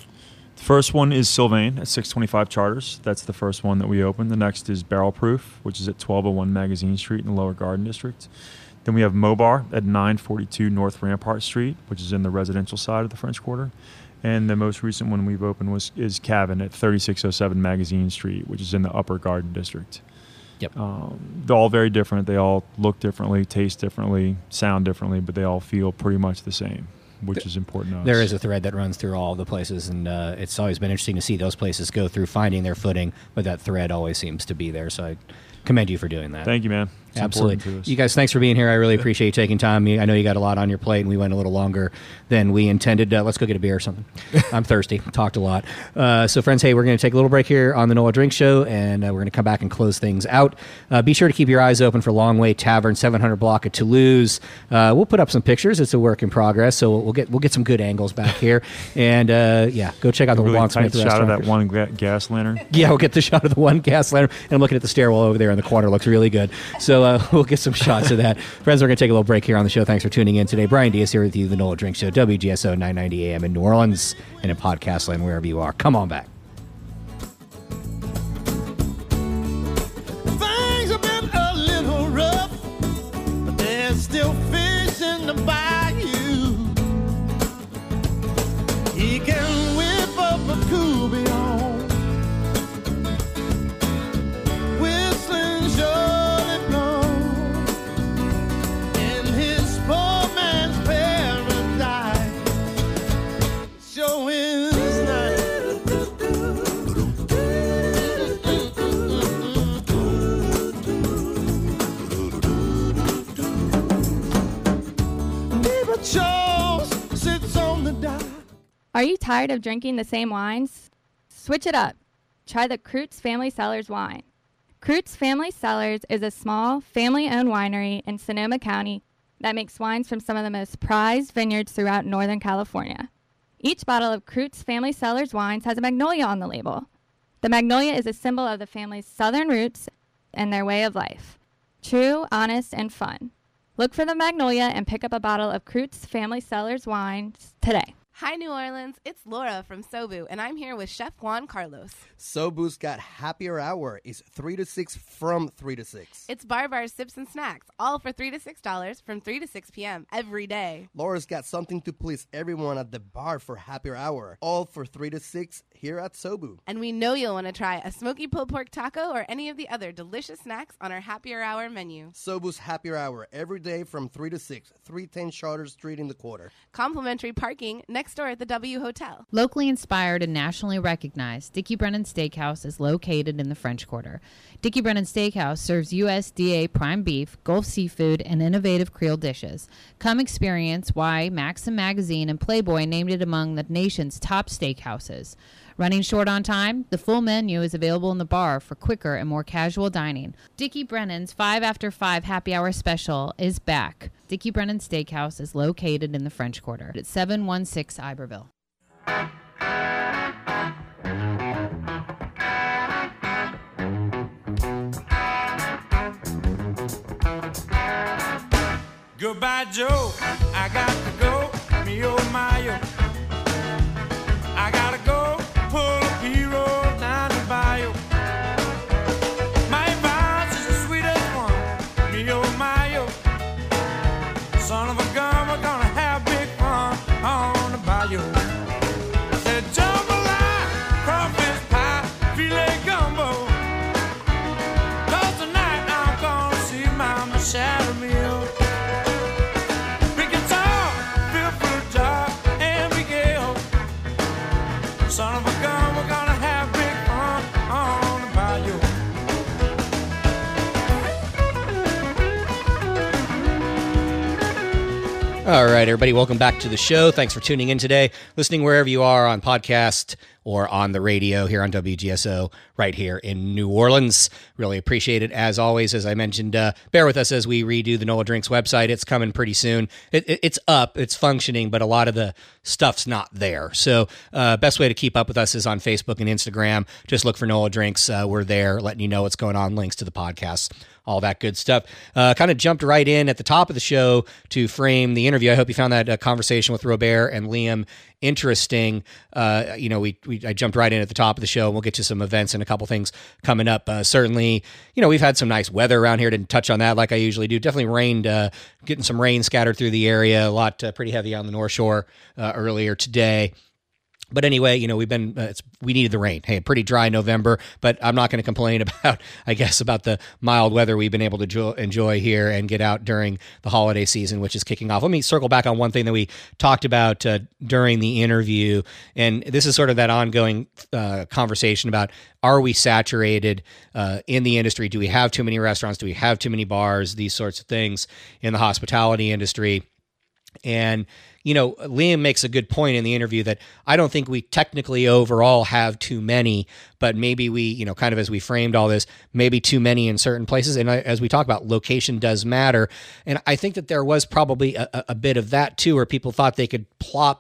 The first one is Sylvain at six twenty-five Charters. That's the first one that we opened. The next is Barrel Proof, which is at twelve oh one Magazine Street in the Lower Garden District. Then we have Mobar at nine forty-two North Rampart Street, which is in the residential side of the French Quarter. And the most recent one we've opened was is Cabin at thirty-six oh seven Magazine Street, which is in the Upper Garden District. Yep. Um, they're all very different. They all look differently, taste differently, sound differently, but they all feel pretty much the same, which is important to us. There is a thread that runs through all the places, and uh, it's always been interesting to see those places go through finding their footing, but that thread always seems to be there. So I commend you for doing that. Thank you, man. It's Absolutely. important to us. You guys, thanks for being here. I really appreciate you taking time. I know you got a lot on your plate, and we went a little longer than we intended. Uh, let's go get a beer or something. I'm thirsty. Talked a lot. Uh, so, friends, hey, we're going to take a little break here on the Nola Drink Show, and uh, we're going to come back and close things out. Uh, be sure to keep your eyes open for Long Way Tavern, seven hundred block of Toulouse. Uh, we'll put up some pictures. It's a work in progress, so we'll, we'll get we'll get some good angles back here. And, uh, yeah, go check out the really LeBlanc tight Smith shot of restaurant. that one ga- gas lantern. Yeah, we'll get the shot of the one gas lantern. And I'm looking at the stairwell over there in the corner. Looks really good. So uh, we'll get some shots of that. Friends, we're going to take a little break here on the show. Thanks for tuning in today. Brian Diaz here with you, The Nola Drink Show, W G S O nine ninety A M in New Orleans, and in podcast land wherever you are. Come on back. Things have been a little rough, but there's still fish in the bayou. He can whip up a Cubion, whistling surely blown in his poor man's paradise. Show is nice. Neighbor Charles sits on the dock. Are you tired of drinking the same wines? Switch it up. Try the Kreutz Family Cellars wine. Kreutz Family Cellars is a small, family-owned winery in Sonoma County that makes wines from some of the most prized vineyards throughout Northern California. Each bottle of Kreutz Family Cellars wines has a magnolia on the label. The magnolia is a symbol of the family's southern roots and their way of life. True, honest, and fun. Look for the magnolia and pick up a bottle of Kreutz Family Cellars wines today. Hi, New Orleans. It's Laura from Sobu, and I'm here with Chef Juan Carlos. Sobu's got Happier Hour. It's three to six from three to six. It's bar bars, sips, and snacks, all for three to six dollars from three to six p.m. every day. Laura's got something to please everyone at the bar for Happier Hour, all for three to six here at Sobu. And we know you'll want to try a smoky pulled pork taco or any of the other delicious snacks on our Happier Hour menu. Sobu's Happier Hour every day from three to six, three ten Charter Street in the Quarter. Complimentary parking next door at the W Hotel. Locally inspired and nationally recognized, Dickie Brennan Steakhouse is located in the French Quarter. Dickie Brennan Steakhouse serves U S D A prime beef, Gulf seafood, and innovative Creole dishes. Come experience why Maxim Magazine and Playboy named it among the nation's top steakhouses. Running short on time, the full menu is available in the bar for quicker and more casual dining. Dickie Brennan's five after five happy hour special is back. Dickie Brennan Steakhouse is located in the French Quarter at seven one six Iberville. Goodbye, Joe. I got to go. Me oh my oh. I gotta go. Pull a P-roll down the bayou. My advice is the sweetest one. Me oh my oh. Son of a gun, we're gonna have big fun on the bayou. Said jambalaya, crawfish pie, filet gumbo. 'Cause tonight I'm gonna see my Michelle meal. Big guitar, feel fruit jar, and Miguel. Son of a gun, we're gonna have big fun on the bayou. All right, everybody, welcome back to the show. Thanks for tuning in today, listening wherever you are on podcast or on the radio here on W G S O right here in New Orleans. Really appreciate it. As always, as I mentioned, uh, bear with us as we redo the Nola Drinks website. It's coming pretty soon. It, it, it's up, it's functioning, but a lot of the stuff's not there. So uh, best way to keep up with us is on Facebook and Instagram. Just look for Nola Drinks. Uh, we're there letting you know what's going on, links to the podcast, all that good stuff. Uh, kind of jumped right in at the top of the show to frame the interview. I hope you found that uh, conversation with Robert and Liam interesting. Uh, you know, we, we I jumped right in at the top of the show, and we'll get to some events and a couple things coming up. Uh, certainly, you know, we've had some nice weather around here. Didn't touch on that like I usually do. Definitely rained, uh, getting some rain scattered through the area. A lot uh, pretty heavy on the North Shore uh, earlier today. But anyway, you know, we've been, uh, it's, we needed the rain. Hey, pretty dry November, but I'm not going to complain about, I guess, about the mild weather we've been able to jo- enjoy here and get out during the holiday season, which is kicking off. Let me circle back on one thing that we talked about uh, during the interview. And this is sort of that ongoing uh, conversation about, are we saturated uh, in the industry? Do we have too many restaurants? Do we have too many bars? These sorts of things in the hospitality industry. And, you know, Liam makes a good point in the interview that I don't think we technically overall have too many, but maybe we, you know, kind of as we framed all this, maybe too many in certain places. And as we talk about, location does matter. And I think that there was probably a, a bit of that too, where people thought they could plop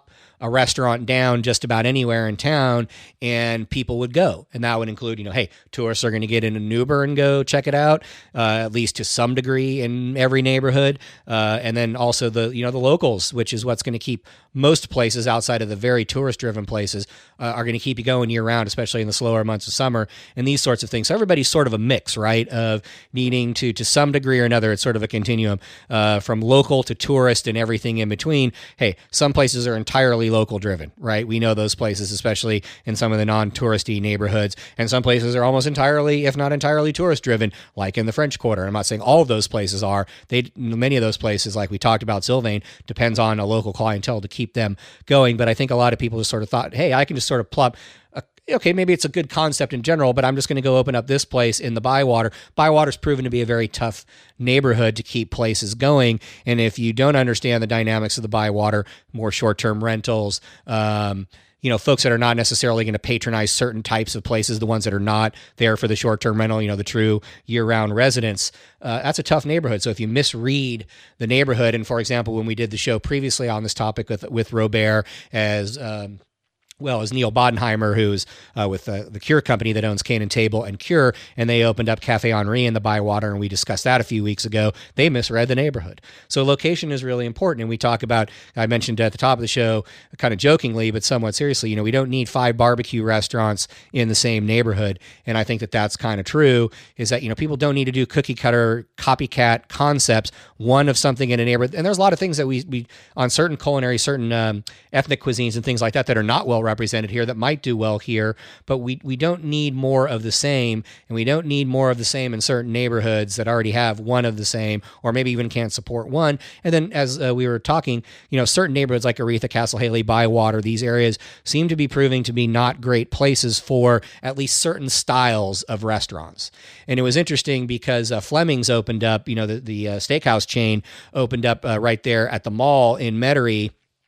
a restaurant down just about anywhere in town, and people would go. And that would include, you know, hey, tourists are going to get in an Uber and go check it out, uh, at least to some degree in every neighborhood. Uh, and then also the, you know, the locals, which is what's going to keep most places outside of the very tourist-driven places uh, are going to keep you going year-round, especially in the slower months of summer and these sorts of things. So everybody's sort of a mix, right, of needing to, to some degree or another, it's sort of a continuum uh, from local to tourist and everything in between. Hey, some places are entirely local-driven, right? We know those places, especially in some of the non-touristy neighborhoods, and some places are almost entirely, if not entirely, tourist-driven, like in the French Quarter. I'm not saying all of those places are. They many of those places, like we talked about, Sylvain, depends on a local clientele to keep them going. But I think a lot of people just sort of thought, hey, I can just sort of plop, a, okay, maybe it's a good concept in general, but I'm just going to go open up this place in the Bywater. Bywater's proven to be a very tough neighborhood to keep places going. And if you don't understand the dynamics of the Bywater, more short-term rentals, um, you know, folks that are not necessarily going to patronize certain types of places, the ones that are not there for the short-term rental, you know, the true year-round residents, uh, that's a tough neighborhood. So if you misread the neighborhood, and for example, when we did the show previously on this topic with with Robert as um, well as Neil Bodenheimer, who's uh, with uh, the Cure company that owns Cane and Table and Cure, and they opened up Cafe Henri in the Bywater, and we discussed that a few weeks ago. They misread the neighborhood. So location is really important, and we talk about, I mentioned at the top of the show, kind of jokingly, but somewhat seriously, you know, we don't need five barbecue restaurants in the same neighborhood, and I think that that's kind of true, is that, you know, people don't need to do cookie-cutter, copycat concepts, one of something in a neighborhood, and there's a lot of things that we, we on certain culinary, certain um, ethnic cuisines and things like that that are not well represented here that might do well here, but we we don't need more of the same, and we don't need more of the same in certain neighborhoods that already have one of the same, or maybe even can't support one. And then as uh, we were talking, you know, certain neighborhoods like Aretha, Castle Haley, Bywater, these areas seem to be proving to be not great places for at least certain styles of restaurants. And it was interesting because uh, Fleming's opened up, you know, the, the uh, steakhouse chain opened up uh, right there at the mall in Metairie,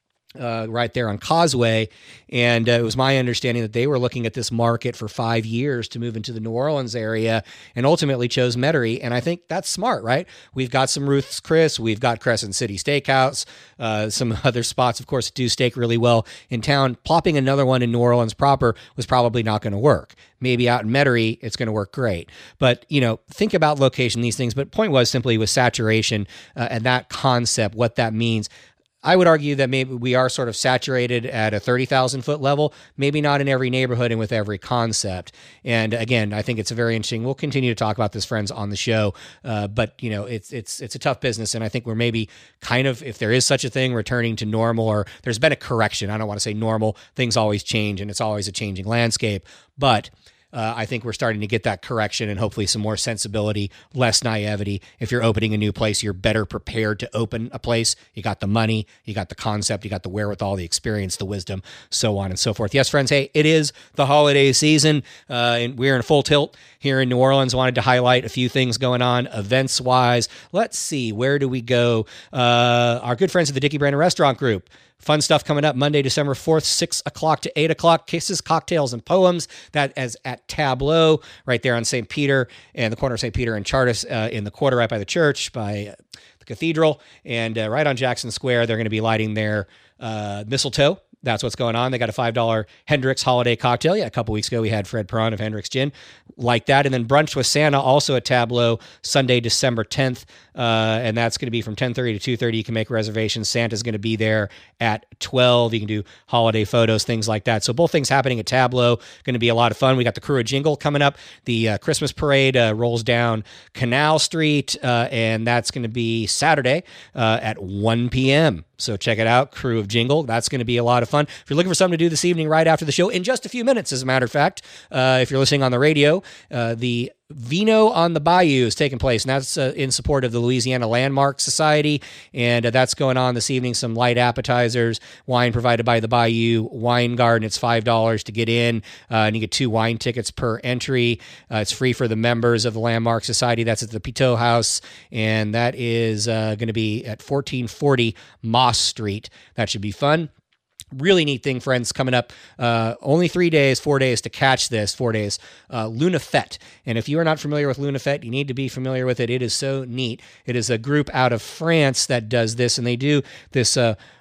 Uh, right there on Causeway. And uh, it was my understanding that they were looking at this market for five years to move into the New Orleans area and ultimately chose Metairie. And I think that's smart, right? We've got some Ruth's Chris, we've got Crescent City Steakhouse, uh, some other spots, of course, do steak really well in town. Plopping another one in New Orleans proper was probably not going to work. Maybe out in Metairie, it's going to work great. But, you know, think about location, these things. But point was simply with saturation uh, and that concept, what that means. I would argue that maybe we are sort of saturated at a thirty thousand foot level, maybe not in every neighborhood and with every concept. And again, I think it's a very interesting, we'll continue to talk about this, friends, on the show. Uh, but, you know, it's it's it's a tough business. And I think we're maybe kind of, if there is such a thing, returning to normal, or there's been a correction. I don't want to say normal. Things always change, and it's always a changing landscape. But Uh, I think we're starting to get that correction and hopefully some more sensibility, less naivety. If you're opening a new place, you're better prepared to open a place. You got the money, you got the concept, you got the wherewithal, the experience, the wisdom, so on and so forth. Yes, friends, hey, it is the holiday season, uh, and we're in full tilt here in New Orleans. Wanted to highlight a few things going on events-wise. Let's see, where do we go? Uh, our good friends at the Dickie Brandon Restaurant Group. Fun stuff coming up Monday, December fourth, six o'clock to eight o'clock. Kisses, Cocktails, and Poems. That is at Tableau, right there on Saint Peter and the corner of Saint Peter and Chartis uh, in the quarter right by the church, by uh, the cathedral, and uh, right on Jackson Square. They're going to be lighting their uh, mistletoe. That's what's going on. They got a five dollar Hendrick's holiday cocktail. Yeah, a couple weeks ago we had Fred Perron of Hendrick's Gin like that. And then Brunch with Santa, also at Tableau, Sunday, December tenth. Uh, and that's going to be from ten thirty to two thirty. You can make reservations. Santa's going to be there at twelve. You can do holiday photos, things like that. So both things happening at Tableau. Going to be a lot of fun. We got the Crew of Jingle coming up. The uh, Christmas parade uh, rolls down Canal Street, uh, and that's going to be Saturday uh, at one p.m. So check it out, Crew of Jingle. That's going to be a lot of fun. If you're looking for something to do this evening right after the show, in just a few minutes, as a matter of fact, uh, if you're listening on the radio, uh, the Vino on the Bayou is taking place, and that's uh, in support of the Louisiana Landmark Society, and uh, that's going on this evening. Some light appetizers, wine provided by the Bayou Wine Garden. It's five dollars to get in, uh, and you get two wine tickets per entry. Uh, it's free for the members of the Landmark Society. That's at the Pitot House, and that is uh, going to be at fourteen forty Moss Street. That should be fun. Really neat thing, friends, coming up. Uh, only three days, four days to catch this, four days. Uh, Luna Fête. And if you are not familiar with Luna Fête, you need to be familiar with it. It is so neat. It is a group out of France that does this, and they do this uh,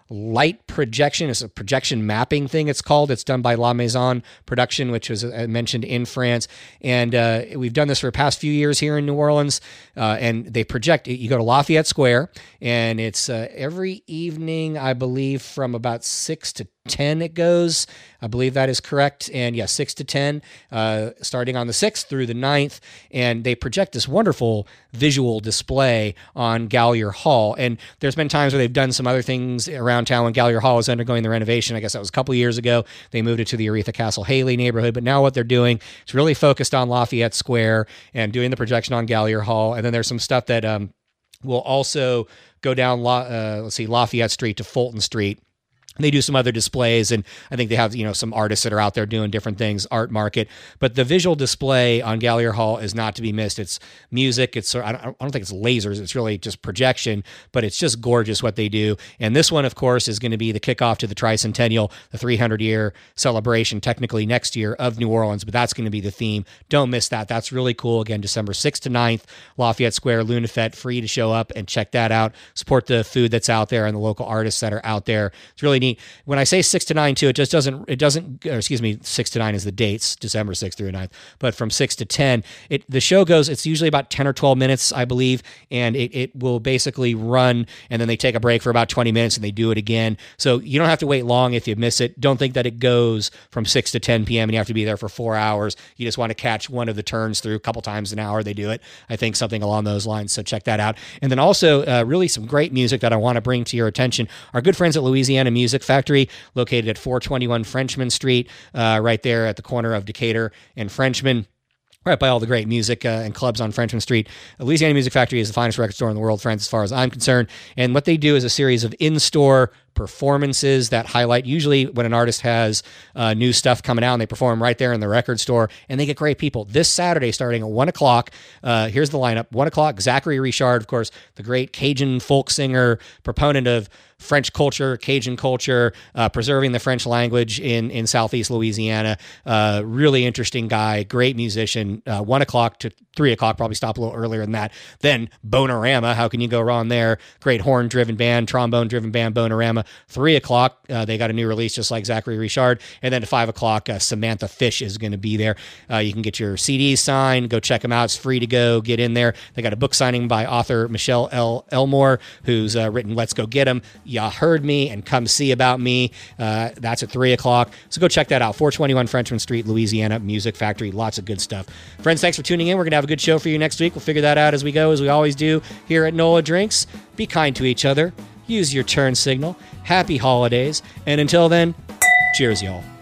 light projection. It's a projection mapping thing, it's called. It's done by La Maison Production, which was uh, mentioned in France. And uh, we've done this for the past few years here in New Orleans. Uh, and they project, you go to Lafayette Square, and it's uh, every evening, I believe, from about six to ten it goes. I believe that is correct. And yeah, six to ten, uh, starting on the sixth through the ninth. And they project this wonderful visual display on Gallier Hall. And there's been times where they've done some other things around town when Gallier Hall was undergoing the renovation. I guess that was a couple of years ago. They moved it to the Aretha Castle Haley neighborhood. But now what they're doing is really focused on Lafayette Square and doing the projection on Gallier Hall. And then there's some stuff that um, will also go down, La- uh, let's see, Lafayette Street to Fulton Street. They do some other displays, and I think they have, you know, some artists that are out there doing different things, art market. But the visual display on Gallier Hall is not to be missed. It's music. It's I don't, I don't think it's lasers. It's really just projection, but it's just gorgeous what they do. And this one, of course, is going to be the kickoff to the tricentennial, the three hundred year celebration, technically next year, of New Orleans. But that's going to be the theme. Don't miss that. That's really cool. Again, December sixth to ninth, Lafayette Square, Lunafette, free to show up and check that out. Support the food that's out there and the local artists that are out there. It's really neat. When I say six to nine too, it just doesn't, it doesn't, or excuse me, six to nine is the dates, December sixth through ninth, but from six to ten, it, the show goes, it's usually about ten or twelve minutes, I believe, and it, it will basically run, and then they take a break for about twenty minutes and they do it again. So you don't have to wait long if you miss it. Don't think that it goes from six to ten p.m. and you have to be there for four hours. You just want to catch one of the turns through a couple times an hour. They do it. I think something along those lines. So check that out. And then also uh, really some great music that I want to bring to your attention. Our good friends at Louisiana Music Factory, located at four twenty-one Frenchman Street, uh, right there at the corner of Decatur and Frenchman, right by all the great music uh, and clubs on Frenchman Street. Louisiana Music Factory is the finest record store in the world, friends, as far as I'm concerned. And what they do is a series of in-store performances that highlight, usually when an artist has uh, new stuff coming out, and they perform right there in the record store, and they get great people. This Saturday, starting at one o'clock, uh, here's the lineup. one o'clock, Zachary Richard, of course, the great Cajun folk singer, proponent of French culture, Cajun culture, uh, preserving the French language in, in Southeast Louisiana. Uh, really interesting guy, great musician. Uh, one o'clock to three o'clock, probably stop a little earlier than that. Then Bonarama, how can you go wrong there? Great horn-driven band, trombone-driven band, Bonarama. Three o'clock, uh, they got a new release just like Zachary Richard. And then at five o'clock, uh, Samantha Fish is going to be there. Uh, you can get your C Ds signed. Go check them out. It's free to go. Get in there. They got a book signing by author Michelle L. Elmore, who's uh, written Let's Go Get 'Em, Ya Heard Me, and Come See About Me. Uh, that's at three o'clock. So go check that out. four twenty-one Frenchman Street, Louisiana Music Factory. Lots of good stuff. Friends, thanks for tuning in. We're going to have a good show for you next week. We'll figure that out as we go, as we always do here at NOLA Drinks. Be kind to each other. Use your turn signal. Happy holidays. And until then, cheers, y'all.